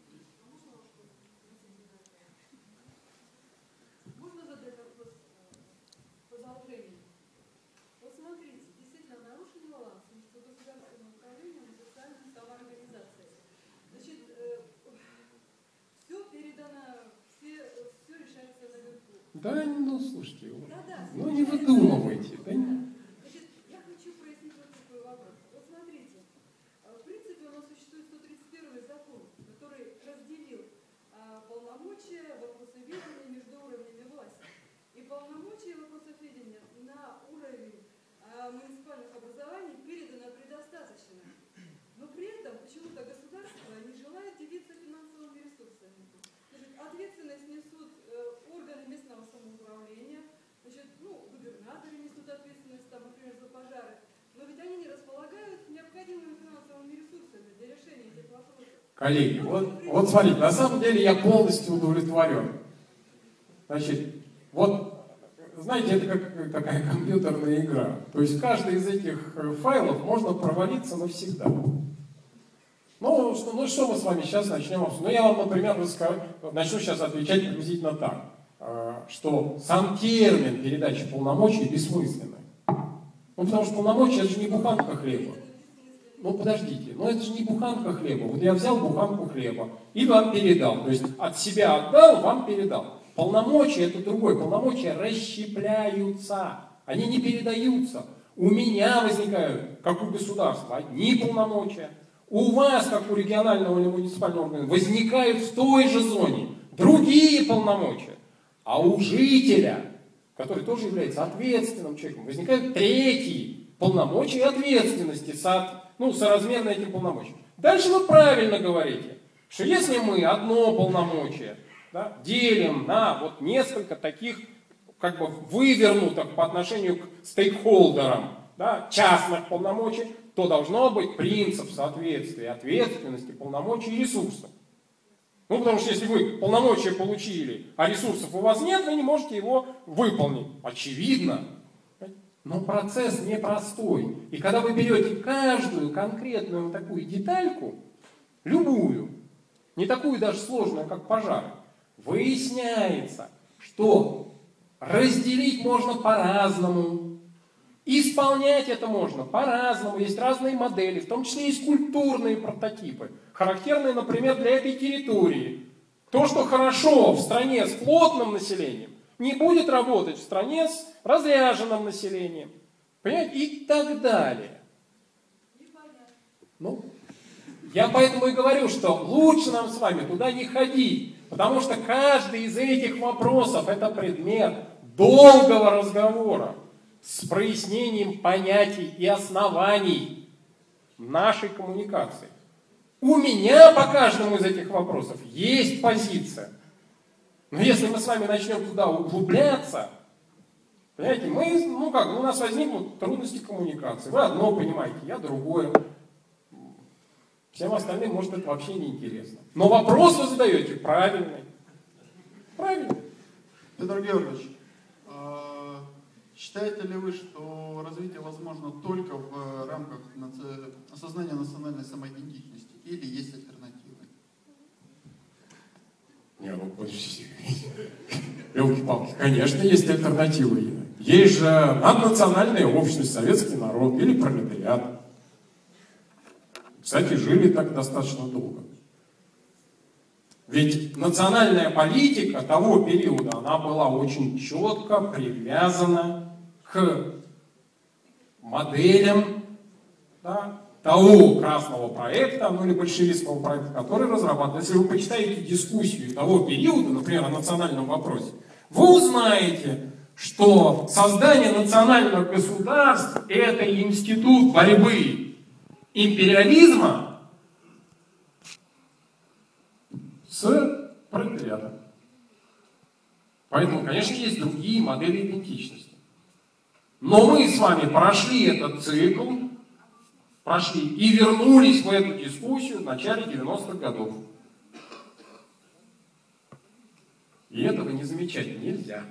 Можно задать вопрос по завершению? Вот смотрите, действительно нарушен баланс между государственным управлением и социальной самоорганизацией. Значит, все передано, все решается наверху. Да, ну, слушайте, ну не выдумывайте. Да, Коллеги, вот смотрите, на самом деле я полностью удовлетворен. Значит, вот, знаете, это как такая компьютерная игра. То есть в каждой из этих файлов можно провалиться навсегда. Ну, что мы с вами сейчас начнем? Ну, я вам, например, начну сейчас отвечать приблизительно так, что сам термин передачи полномочий бессмысленный. Ну, потому что полномочия — это же не буханка хлеба. Ну, подождите, это же не буханка хлеба. Вот я взял буханку хлеба и вам передал. То есть от себя отдал, вам передал. Полномочия — это другое. Полномочия расщепляются. Они не передаются. У меня возникают, как у государства, одни полномочия. У вас, как у регионального или муниципального органа, возникают в той же зоне другие полномочия. А у жителя, который тоже является ответственным человеком, возникают третьи полномочия и ответственности, соразмерно этим полномочиям. Дальше вы правильно говорите, что если мы одно полномочие делим на несколько таких вывернутых по отношению к стейкхолдерам частных полномочий, то должно быть принцип соответствия ответственности, полномочий и ресурсов. Потому что если вы полномочия получили, а ресурсов у вас нет, вы не можете его выполнить. Очевидно. Но процесс непростой. И когда вы берете каждую конкретную такую детальку, любую, не такую даже сложную, как пожар, выясняется, что разделить можно по-разному. Исполнять это можно по-разному, есть разные модели, в том числе есть культурные прототипы, характерные, например, для этой территории. То, что хорошо в стране с плотным населением, не будет работать в стране с разряженным населением. Понимаете? И так далее. Я поэтому и говорю, что лучше нам с вами туда не ходить, потому что каждый из этих вопросов — это предмет долгого разговора с прояснением понятий и оснований нашей коммуникации. У меня по каждому из этих вопросов есть позиция. Но если мы с вами начнем туда углубляться, понимаете, у нас возникнут трудности коммуникации. Вы одно понимаете, я другое. Всем остальным, может, это вообще не интересно. Но вопрос вы задаете правильный. Правильно. Петр Георгиевич, считаете ли вы, что развитие возможно только в рамках осознания национальной самоидентичности или есть альтернативы? Елки-палки, конечно, есть альтернативы. Есть же наднациональная общность, советский народ или пролетариат. Кстати, жили так достаточно долго. Ведь национальная политика того периода, она была очень четко привязана к моделям того красного проекта, или большевистского проекта, который разрабатывал. Если вы почитаете дискуссию того периода, например, о национальном вопросе, вы узнаете, что создание национальных государств — это институт борьбы империализма с пролетариатом. Поэтому, конечно, есть другие модели идентичности. Но мы с вами прошли этот цикл, и вернулись в эту дискуссию в начале 90-х годов. И этого не замечать нельзя.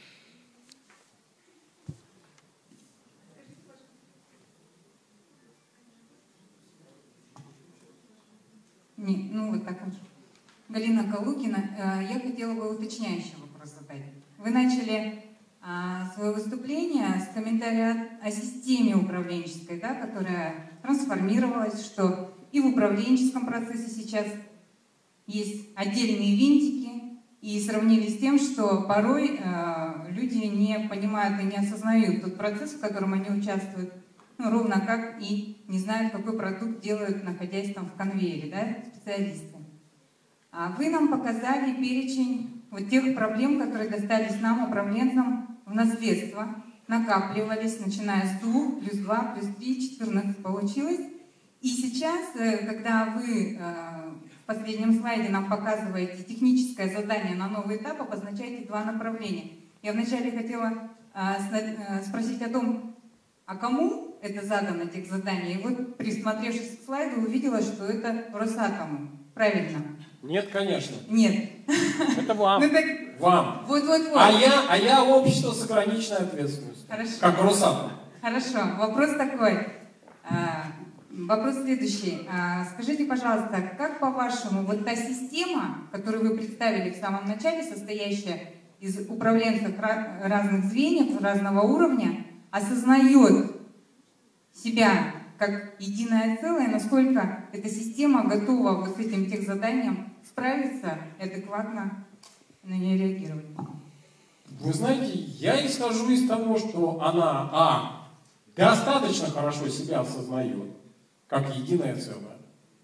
Вот так вот. Галина Калугина, я хотела бы уточняющий вопрос задать. Вы начали свое выступление с комментария о системе управленческой, которая трансформировалась, что и в управленческом процессе сейчас есть отдельные винтики, и сравнили с тем, что порой люди не понимают и не осознают тот процесс, в котором они участвуют, ровно как и не знают, какой продукт делают, находясь там в конвейере, специалисты. Вы нам показали перечень тех проблем, которые достались нам, управленцам, в наследство, накапливались, начиная с 2, плюс 2, плюс 3, 14 получилось. И сейчас, когда вы в последнем слайде нам показываете техническое задание на новый этап, обозначаете 2 направления. Я вначале хотела спросить о том, а кому это задано, тех заданий. И присмотревшись к слайду, увидела, что это Росатому. Правильно? Нет, конечно. Нет. Это вам. Ну, так... Вам. Вот. А я общество с ограниченной ответственностью. Хорошо. Как Росатом. Хорошо. Вопрос такой. Вопрос следующий. Скажите, пожалуйста, как по-вашему вот та система, которую вы представили в самом начале, состоящая из управленцев разных звеньев, разного уровня, осознает себя как единое целое, насколько эта система готова вот с этим техзаданием справиться и адекватно на нее реагировать? Вы знаете, я исхожу из того, что она, достаточно хорошо себя осознает, как единое целое.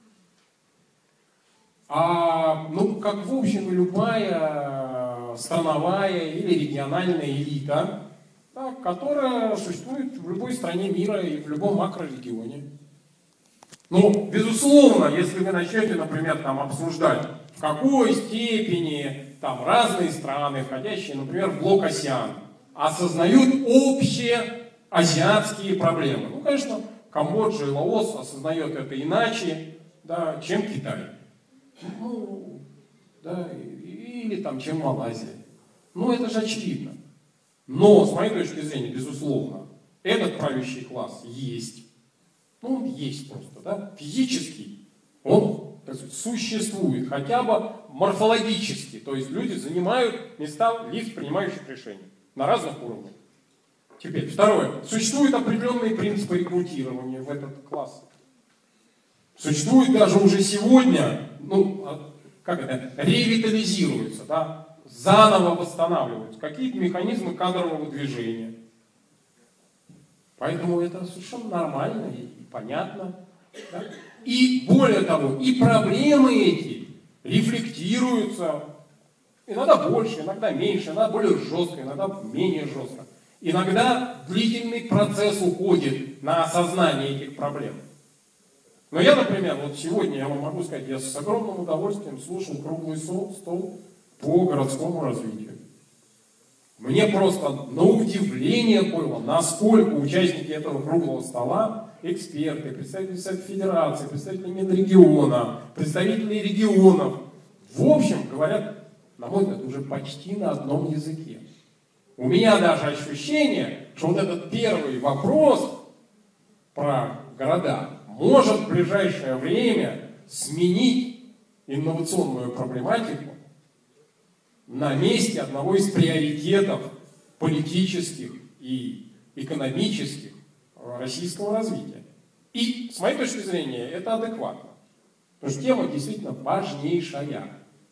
Как в общем любая страновая или региональная элита, да, которая существует в любой стране мира и в любом макрорегионе. Безусловно, если вы начнете, например, обсуждать, в какой степени разные страны, входящие, например, в блок АСЕАН, осознают общие азиатские проблемы. Конечно, Камбоджа и Лаос осознает это иначе, да, чем Китай. Или чем Малайзия. Это же очевидно. Но, с моей точки зрения, безусловно, этот правящий класс есть. Он есть просто, да, физически. Он, так сказать, существует, хотя бы морфологически. То есть люди занимают места лиц, принимающих решения на разных уровнях. Теперь, второе. Существуют определенные принципы рекрутирования в этот класс. Существует даже уже сегодня, ревитализируется, да, заново восстанавливаются какие-то механизмы кадрового движения. Поэтому это совершенно нормально и понятно. Да? И более того, и проблемы эти рефлектируются иногда больше, иногда меньше, иногда более жестко, иногда менее жестко. Иногда длительный процесс уходит на осознание этих проблем. Но я, например, сегодня я вам могу сказать, я с огромным удовольствием слушал круглый стол по городскому развитию. Мне просто на удивление было, насколько участники этого круглого стола, эксперты, представители Совета Федерации, представители Минрегиона, представители регионов, в общем, говорят, на мой взгляд, уже почти на одном языке. У меня даже ощущение, что этот первый вопрос про города может в ближайшее время сменить инновационную проблематику на месте одного из приоритетов политических и экономических российского развития. И, с моей точки зрения, это адекватно. Потому что тема действительно важнейшая.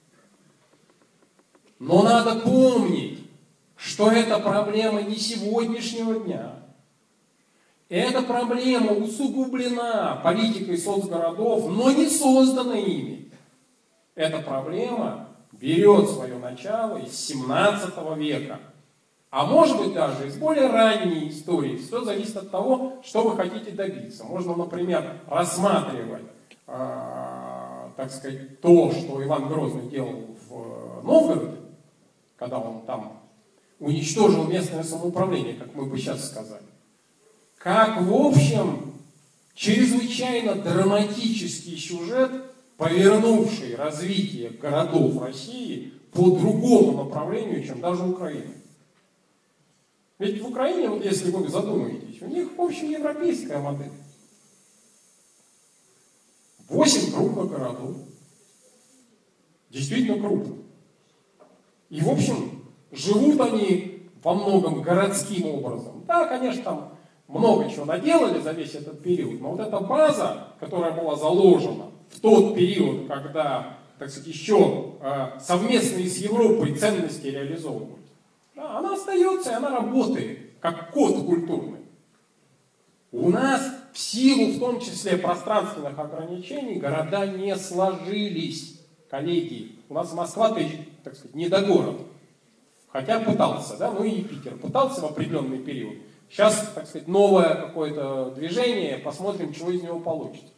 Но надо помнить, что эта проблема не сегодняшнего дня. Эта проблема усугублена политикой соцгородов, но не создана ими. Эта проблема берет свое начало из 17 века. А может быть даже из более ранней истории. Все зависит от того, что вы хотите добиться. Можно, например, рассматривать, так сказать, то, что Иван Грозный делал в Новгороде, когда он там уничтожил местное самоуправление, как мы бы сейчас сказали. Как, в общем, чрезвычайно драматический сюжет, повернувший развитие городов России по другому направлению, чем даже Украина. Ведь в Украине, если вы задумаетесь, у них, в общем, европейская модель. 8 крупных городов. Действительно крупных. И, в общем, живут они во многом городским образом. Да, конечно, там много чего наделали за весь этот период, но вот эта база, которая была заложена в тот период, когда, так сказать, еще совместные с Европой ценности реализовывались, да, она остается и она работает, как код культурный. У нас в силу, в том числе, пространственных ограничений, города не сложились, коллеги. У нас Москва, так сказать, не до города. Хотя пытался, да, и Питер пытался в определенный период. Сейчас, так сказать, новое какое-то движение, посмотрим, чего из него получится.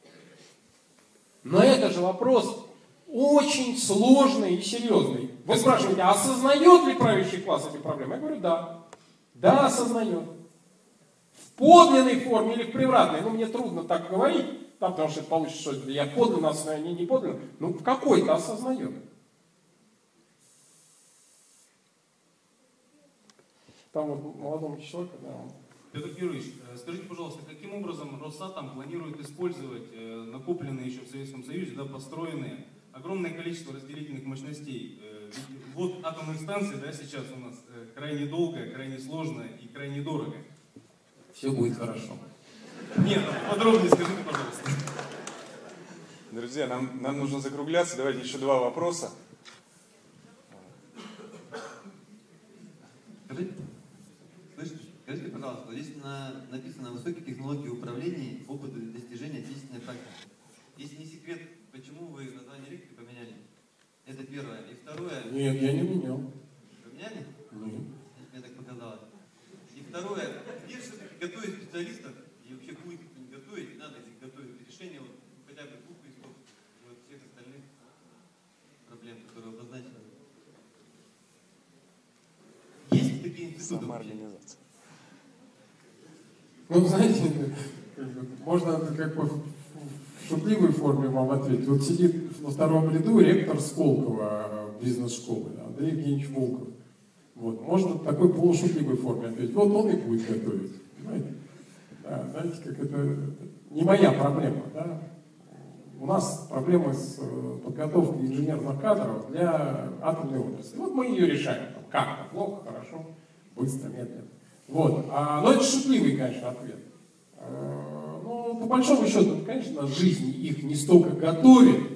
Но это же вопрос очень сложный и серьезный. Вы спрашиваете, а осознает ли правящий класс эти проблемы? Я говорю, да. Да, осознает. В подлинной форме или в превратной, мне трудно так говорить, да, потому что это получится, что я подлинно осознаю, они не подлинно, ну в какой-то осознает. Там вот молодому человеку, да. Петр Кирович, скажите, пожалуйста, каким образом Росатом планирует использовать накопленные еще в Советском Союзе, да, построенные огромное количество разделительных мощностей? Вот атомных станций, да, сейчас у нас крайне долго, крайне сложно и крайне дорого. Все будет хорошо. Нет, подробнее скажите, пожалуйста. Друзья, нам нужно закругляться. Давайте еще 2 вопроса. Скажите, пожалуйста, здесь написано «высокие технологии управления, опыт и достижения отечественной практики». Если не секрет, почему вы название лекции поменяли? Это первое. И второе... Нет, я не менял. Поменяли? Нет. Мне так показалось. И второе, где все-таки готовить специалистов, и вообще будет их не готовить, надо их готовить. Решение вот, хотя бы 2 крестов и вот всех остальных проблем, которые обозначены. Есть такие институты? Самоорганизация. Ну, знаете, можно как бы в шутливой форме вам ответить. Вот сидит на 2-м ряду ректор Сколково бизнес-школы, Андрей Евгеньевич Волков. Вот. Можно в такой полушутливой форме ответить. Вот он и будет готовить. Понимаете? Да, знаете, как это не моя проблема. Да? У нас проблемы с подготовкой инженерных кадров для атомной отрасли. Вот мы ее решаем. Как-то плохо, хорошо, быстро, медленно. Вот. Но это шутливый, конечно, ответ. Ну, по большому счету, конечно, жизнь их не столько готовит,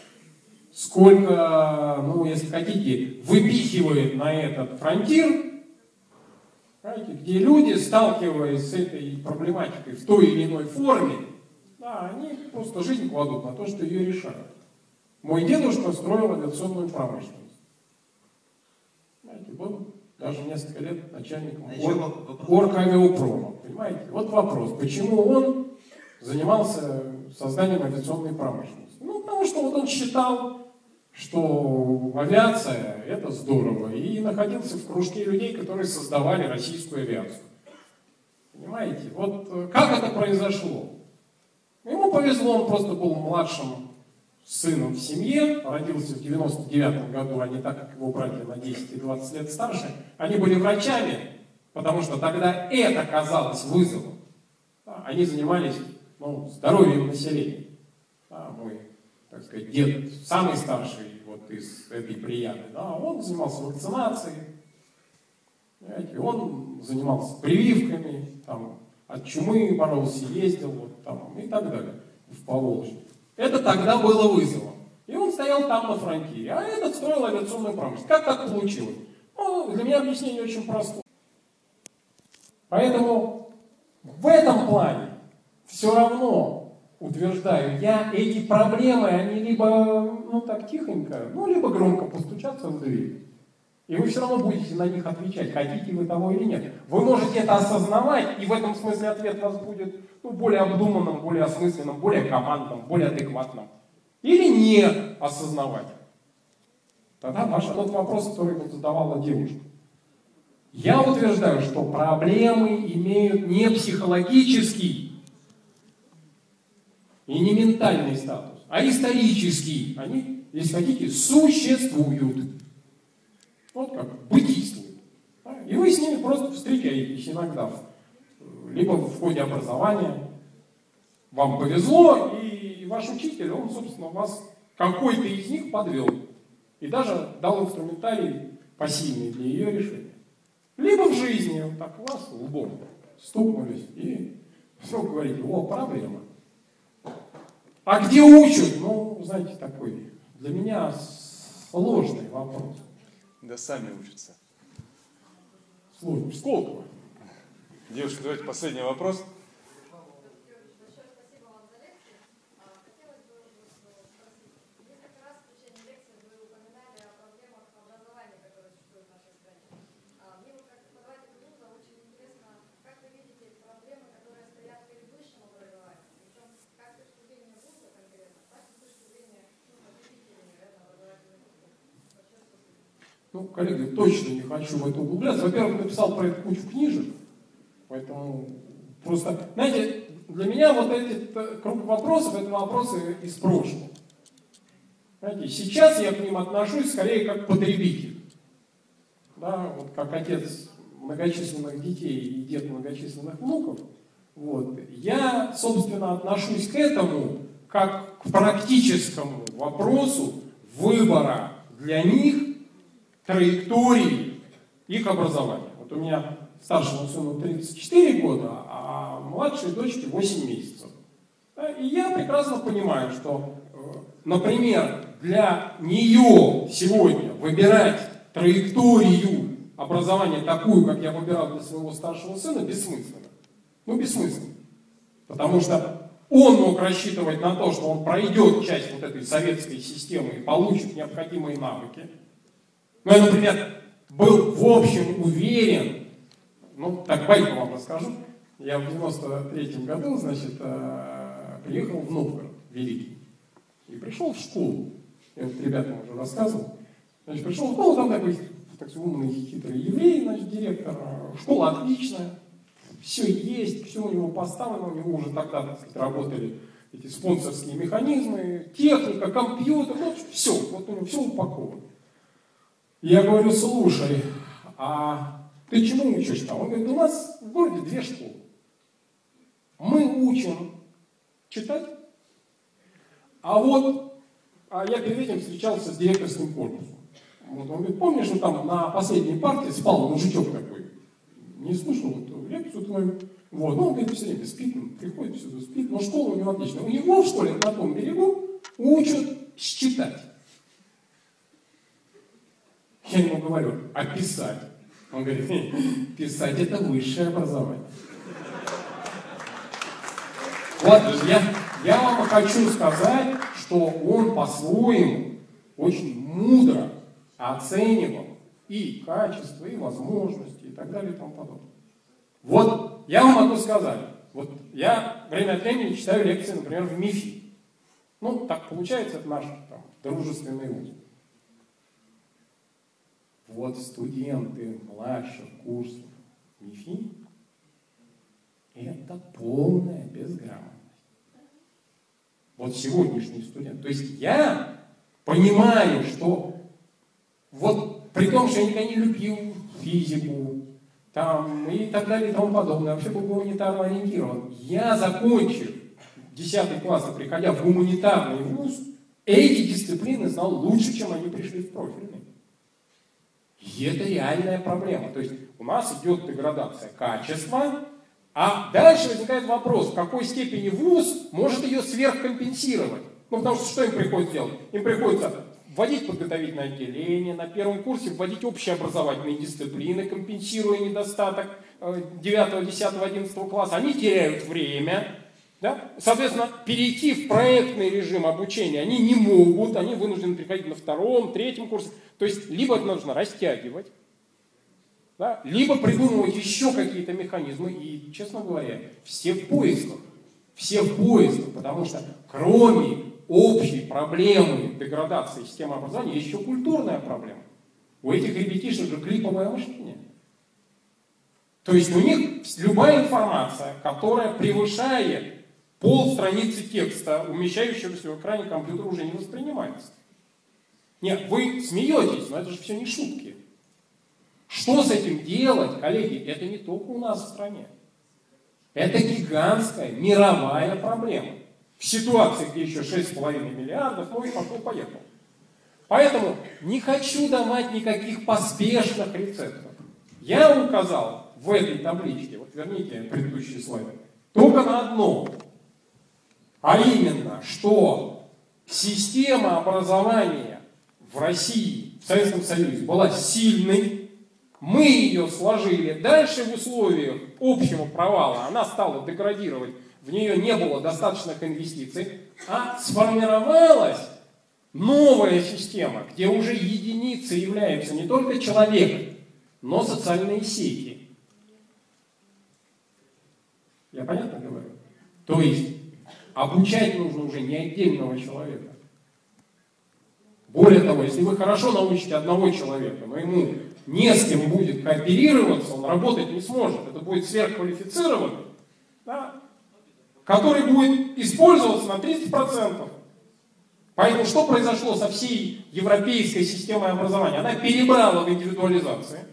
сколько, ну, если хотите, выпихивает на этот фронтир, знаете, где люди, сталкиваясь с этой проблематикой в той или иной форме, да, они просто жизнь кладут на то, что ее решают. Мой дедушка строил авиационную промышленность. Знаете, вот даже несколько лет начальником Оргавиапрома. Понимаете? Вот вопрос, почему он занимался созданием авиационной промышленности? Ну, потому что вот он считал, что авиация – это здорово, и находился в кружке людей, которые создавали российскую авиацию. Понимаете? Вот как это произошло? Ему повезло, он просто был младшим сыном в семье, родился в 99 году, а не так, как его братья на 10 и 20 лет старше. Они были врачами, потому что тогда это казалось вызовом. Они занимались здоровьем населения. Мой, так сказать, дед, самый старший вот из этой плеяды, он занимался вакцинацией, понимаете, он занимался прививками, там, от чумы боролся, ездил вот, там, и так далее, в Поволжье. Это тогда было вызовом. И он стоял там на фронтире, а этот строил авиационную промышленность. Как так получилось? Ну, для меня объяснение очень простое. Поэтому в этом плане все равно, утверждаю я, эти проблемы, они либо, так тихонько, либо громко постучатся в дверь. И вы все равно будете на них отвечать, хотите вы того или нет. Вы можете это осознавать, и в этом смысле ответ у вас будет более обдуманным, более осмысленным, более командным, более адекватным. Или не осознавать. Тогда тот вопрос, который задавала девушка. Я утверждаю, что проблемы имеют не психологический и не ментальный статус, а исторический. Они, если хотите, существуют. Вот как бытийствуют. И вы с ними просто встречаетесь иногда. Либо в ходе образования. Вам повезло, и ваш учитель, он, собственно, вас какой-то из них подвел. И даже дал инструментарий посильный для ее решения. Либо в жизни, вот так вас лбом стукнулись, и все говорите, проблема. А где учат? Знаете, такой для меня сложный вопрос. Да сами учатся. Сложный. Сколково. Девушка, давайте последний вопрос. Коллеги, точно не хочу в это углубляться. Во-первых, написал про это кучу книжек, поэтому просто, знаете, для меня вот этот круг вопросов, это вопросы из прошлого. Знаете, сейчас я к ним отношусь скорее как потребитель. Да, вот как отец многочисленных детей и дед многочисленных внуков, вот, я, собственно, отношусь к этому как к практическому вопросу выбора для них траектории их образования. Вот у меня старшему сыну 34 года, а младшей дочке 8 месяцев. Да, и я прекрасно понимаю, что, например, для нее сегодня выбирать траекторию образования такую, как я выбирал для своего старшего сына, бессмысленно. Ну, бессмысленно. Потому что он мог рассчитывать на то, что он пройдет часть вот этой советской системы и получит необходимые навыки. Ну, я, например, был в общем уверен, ну, так байку вам расскажу. Я в 93-м году, значит, приехал в Новгород Великий. И пришел в школу. Я вот ребятам уже рассказывал. Значит, пришел в школу, там такой умный, хитрый еврей, значит, директор. Школа отличная. Все есть, все у него поставлено, у него уже тогда, так сказать, работали эти спонсорские механизмы, техника, компьютер, ну, все, вот у него все упаковано. Я говорю, слушай, а ты чему учишь там? Он говорит, у нас в городе 2 школы. Мы учим читать, а я перед этим встречался с директорским корпусом. Вот, он говорит, помнишь, что там на последней партии спал мужичок такой? Не слышал вот лекцию твою. Вот, ну, он говорит, все время спит, приходит сюда, спит, но школа у него отличная. У него в школе на том берегу учат считать. Я ему говорю, а писать? Он говорит, писать это высшее образование. Вот, я вам хочу сказать, что он по-своему очень мудро оценивал и качество, и возможности, и так далее, и тому подобное. Вот, я вам могу сказать, вот я время от времени читаю лекции, например, в МИФИ. Ну, так получается, это наш там дружественный вуз. Вот студенты младших курсов МИФИ – это полная безграмотность. Вот сегодняшний студент. То есть я понимаю, что вот при том, что я никогда не любил физику, там, и так далее, и тому подобное, вообще был гуманитарно ориентирован. Я, закончив 10 класс, приходя в гуманитарный вуз, эти дисциплины знал лучше, чем они пришли в профильный. И это реальная проблема. То есть у нас идет деградация качества, а дальше возникает вопрос, в какой степени вуз может ее сверхкомпенсировать. Ну, потому что им приходится делать? Им приходится вводить подготовительное отделение, на первом курсе вводить общеобразовательные дисциплины, компенсируя недостаток 9, 10, 11 класса. Они теряют время. Да? Соответственно, перейти в проектный режим обучения они не могут, они вынуждены переходить на 2, 3 курсе. То есть, либо это нужно растягивать, да? Либо придумывать еще какие-то механизмы. И, честно говоря, все в поисках, потому что кроме общей проблемы деградации системы образования есть еще культурная проблема. У этих ребятишек же клиповое мышление. То есть у них любая информация, которая превышает полстраницы текста, умещающегося в экране компьютера, уже не воспринимается. Нет, вы смеетесь, но это же все не шутки. Что с этим делать, коллеги? Это не только у нас в стране. Это гигантская мировая проблема. В ситуации, где еще 6,5 миллиардов, ну и пошло-поехало. Поэтому не хочу давать никаких поспешных рецептов. Я указал в этой табличке, вот верните предыдущие слайды, только на одно. А именно, что система образования в России, в Советском Союзе была сильной, мы ее сложили, дальше в условиях общего провала она стала деградировать, в нее не было достаточных инвестиций, а сформировалась новая система, где уже единицей являются не только человек, но социальные сети. Я понятно говорю? То есть обучать нужно уже не отдельного человека. Более того, если вы хорошо научите одного человека, но ему не с кем будет кооперироваться, он работать не сможет, это будет сверхквалифицированный, да? который будет использоваться на 30%. Поэтому что произошло со всей европейской системой образования? Она перебрала в индивидуализации,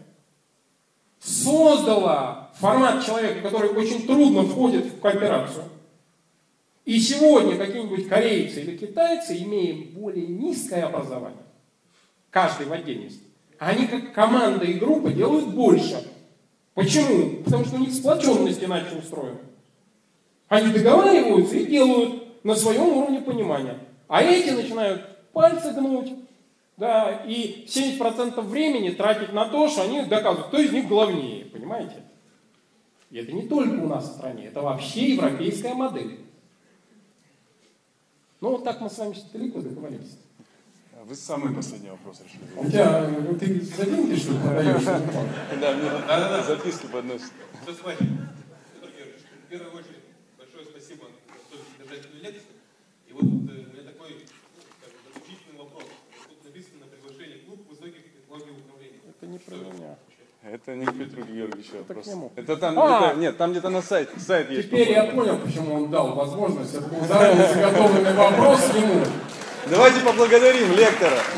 создала формат человека, который очень трудно входит в кооперацию. И сегодня какие-нибудь корейцы или китайцы, имея более низкое образование, каждый в отдельности, они как команда и группа делают больше. Почему? Потому что у них сплоченность иначе устроена. Они договариваются и делают на своем уровне понимания. А эти начинают пальцы гнуть, да, и 70% времени тратить на то, что они доказывают, кто из них главнее, понимаете? И это не только у нас в стране, это вообще европейская модель. Ну вот так мы с вами далеко договорились. Вы самый последний вопрос решили. У тебя, ты за деньги, что ли, подаешь? Да, записки подносят. Все, смотрите. Петр Георгиевич, в первую очередь, большое спасибо за столь содержательную лекцию. И вот у меня такой заключительный вопрос. Тут написано на приглашении клуб высоких технологий управления. Это не про меня. Это не к Петру Георгиевичу вопрос. Это к нему. Это там, нет, там где-то на сайте есть. Теперь я понял, почему он дал возможность. Это был заранее заготовленный вопрос ему. Давайте поблагодарим лектора.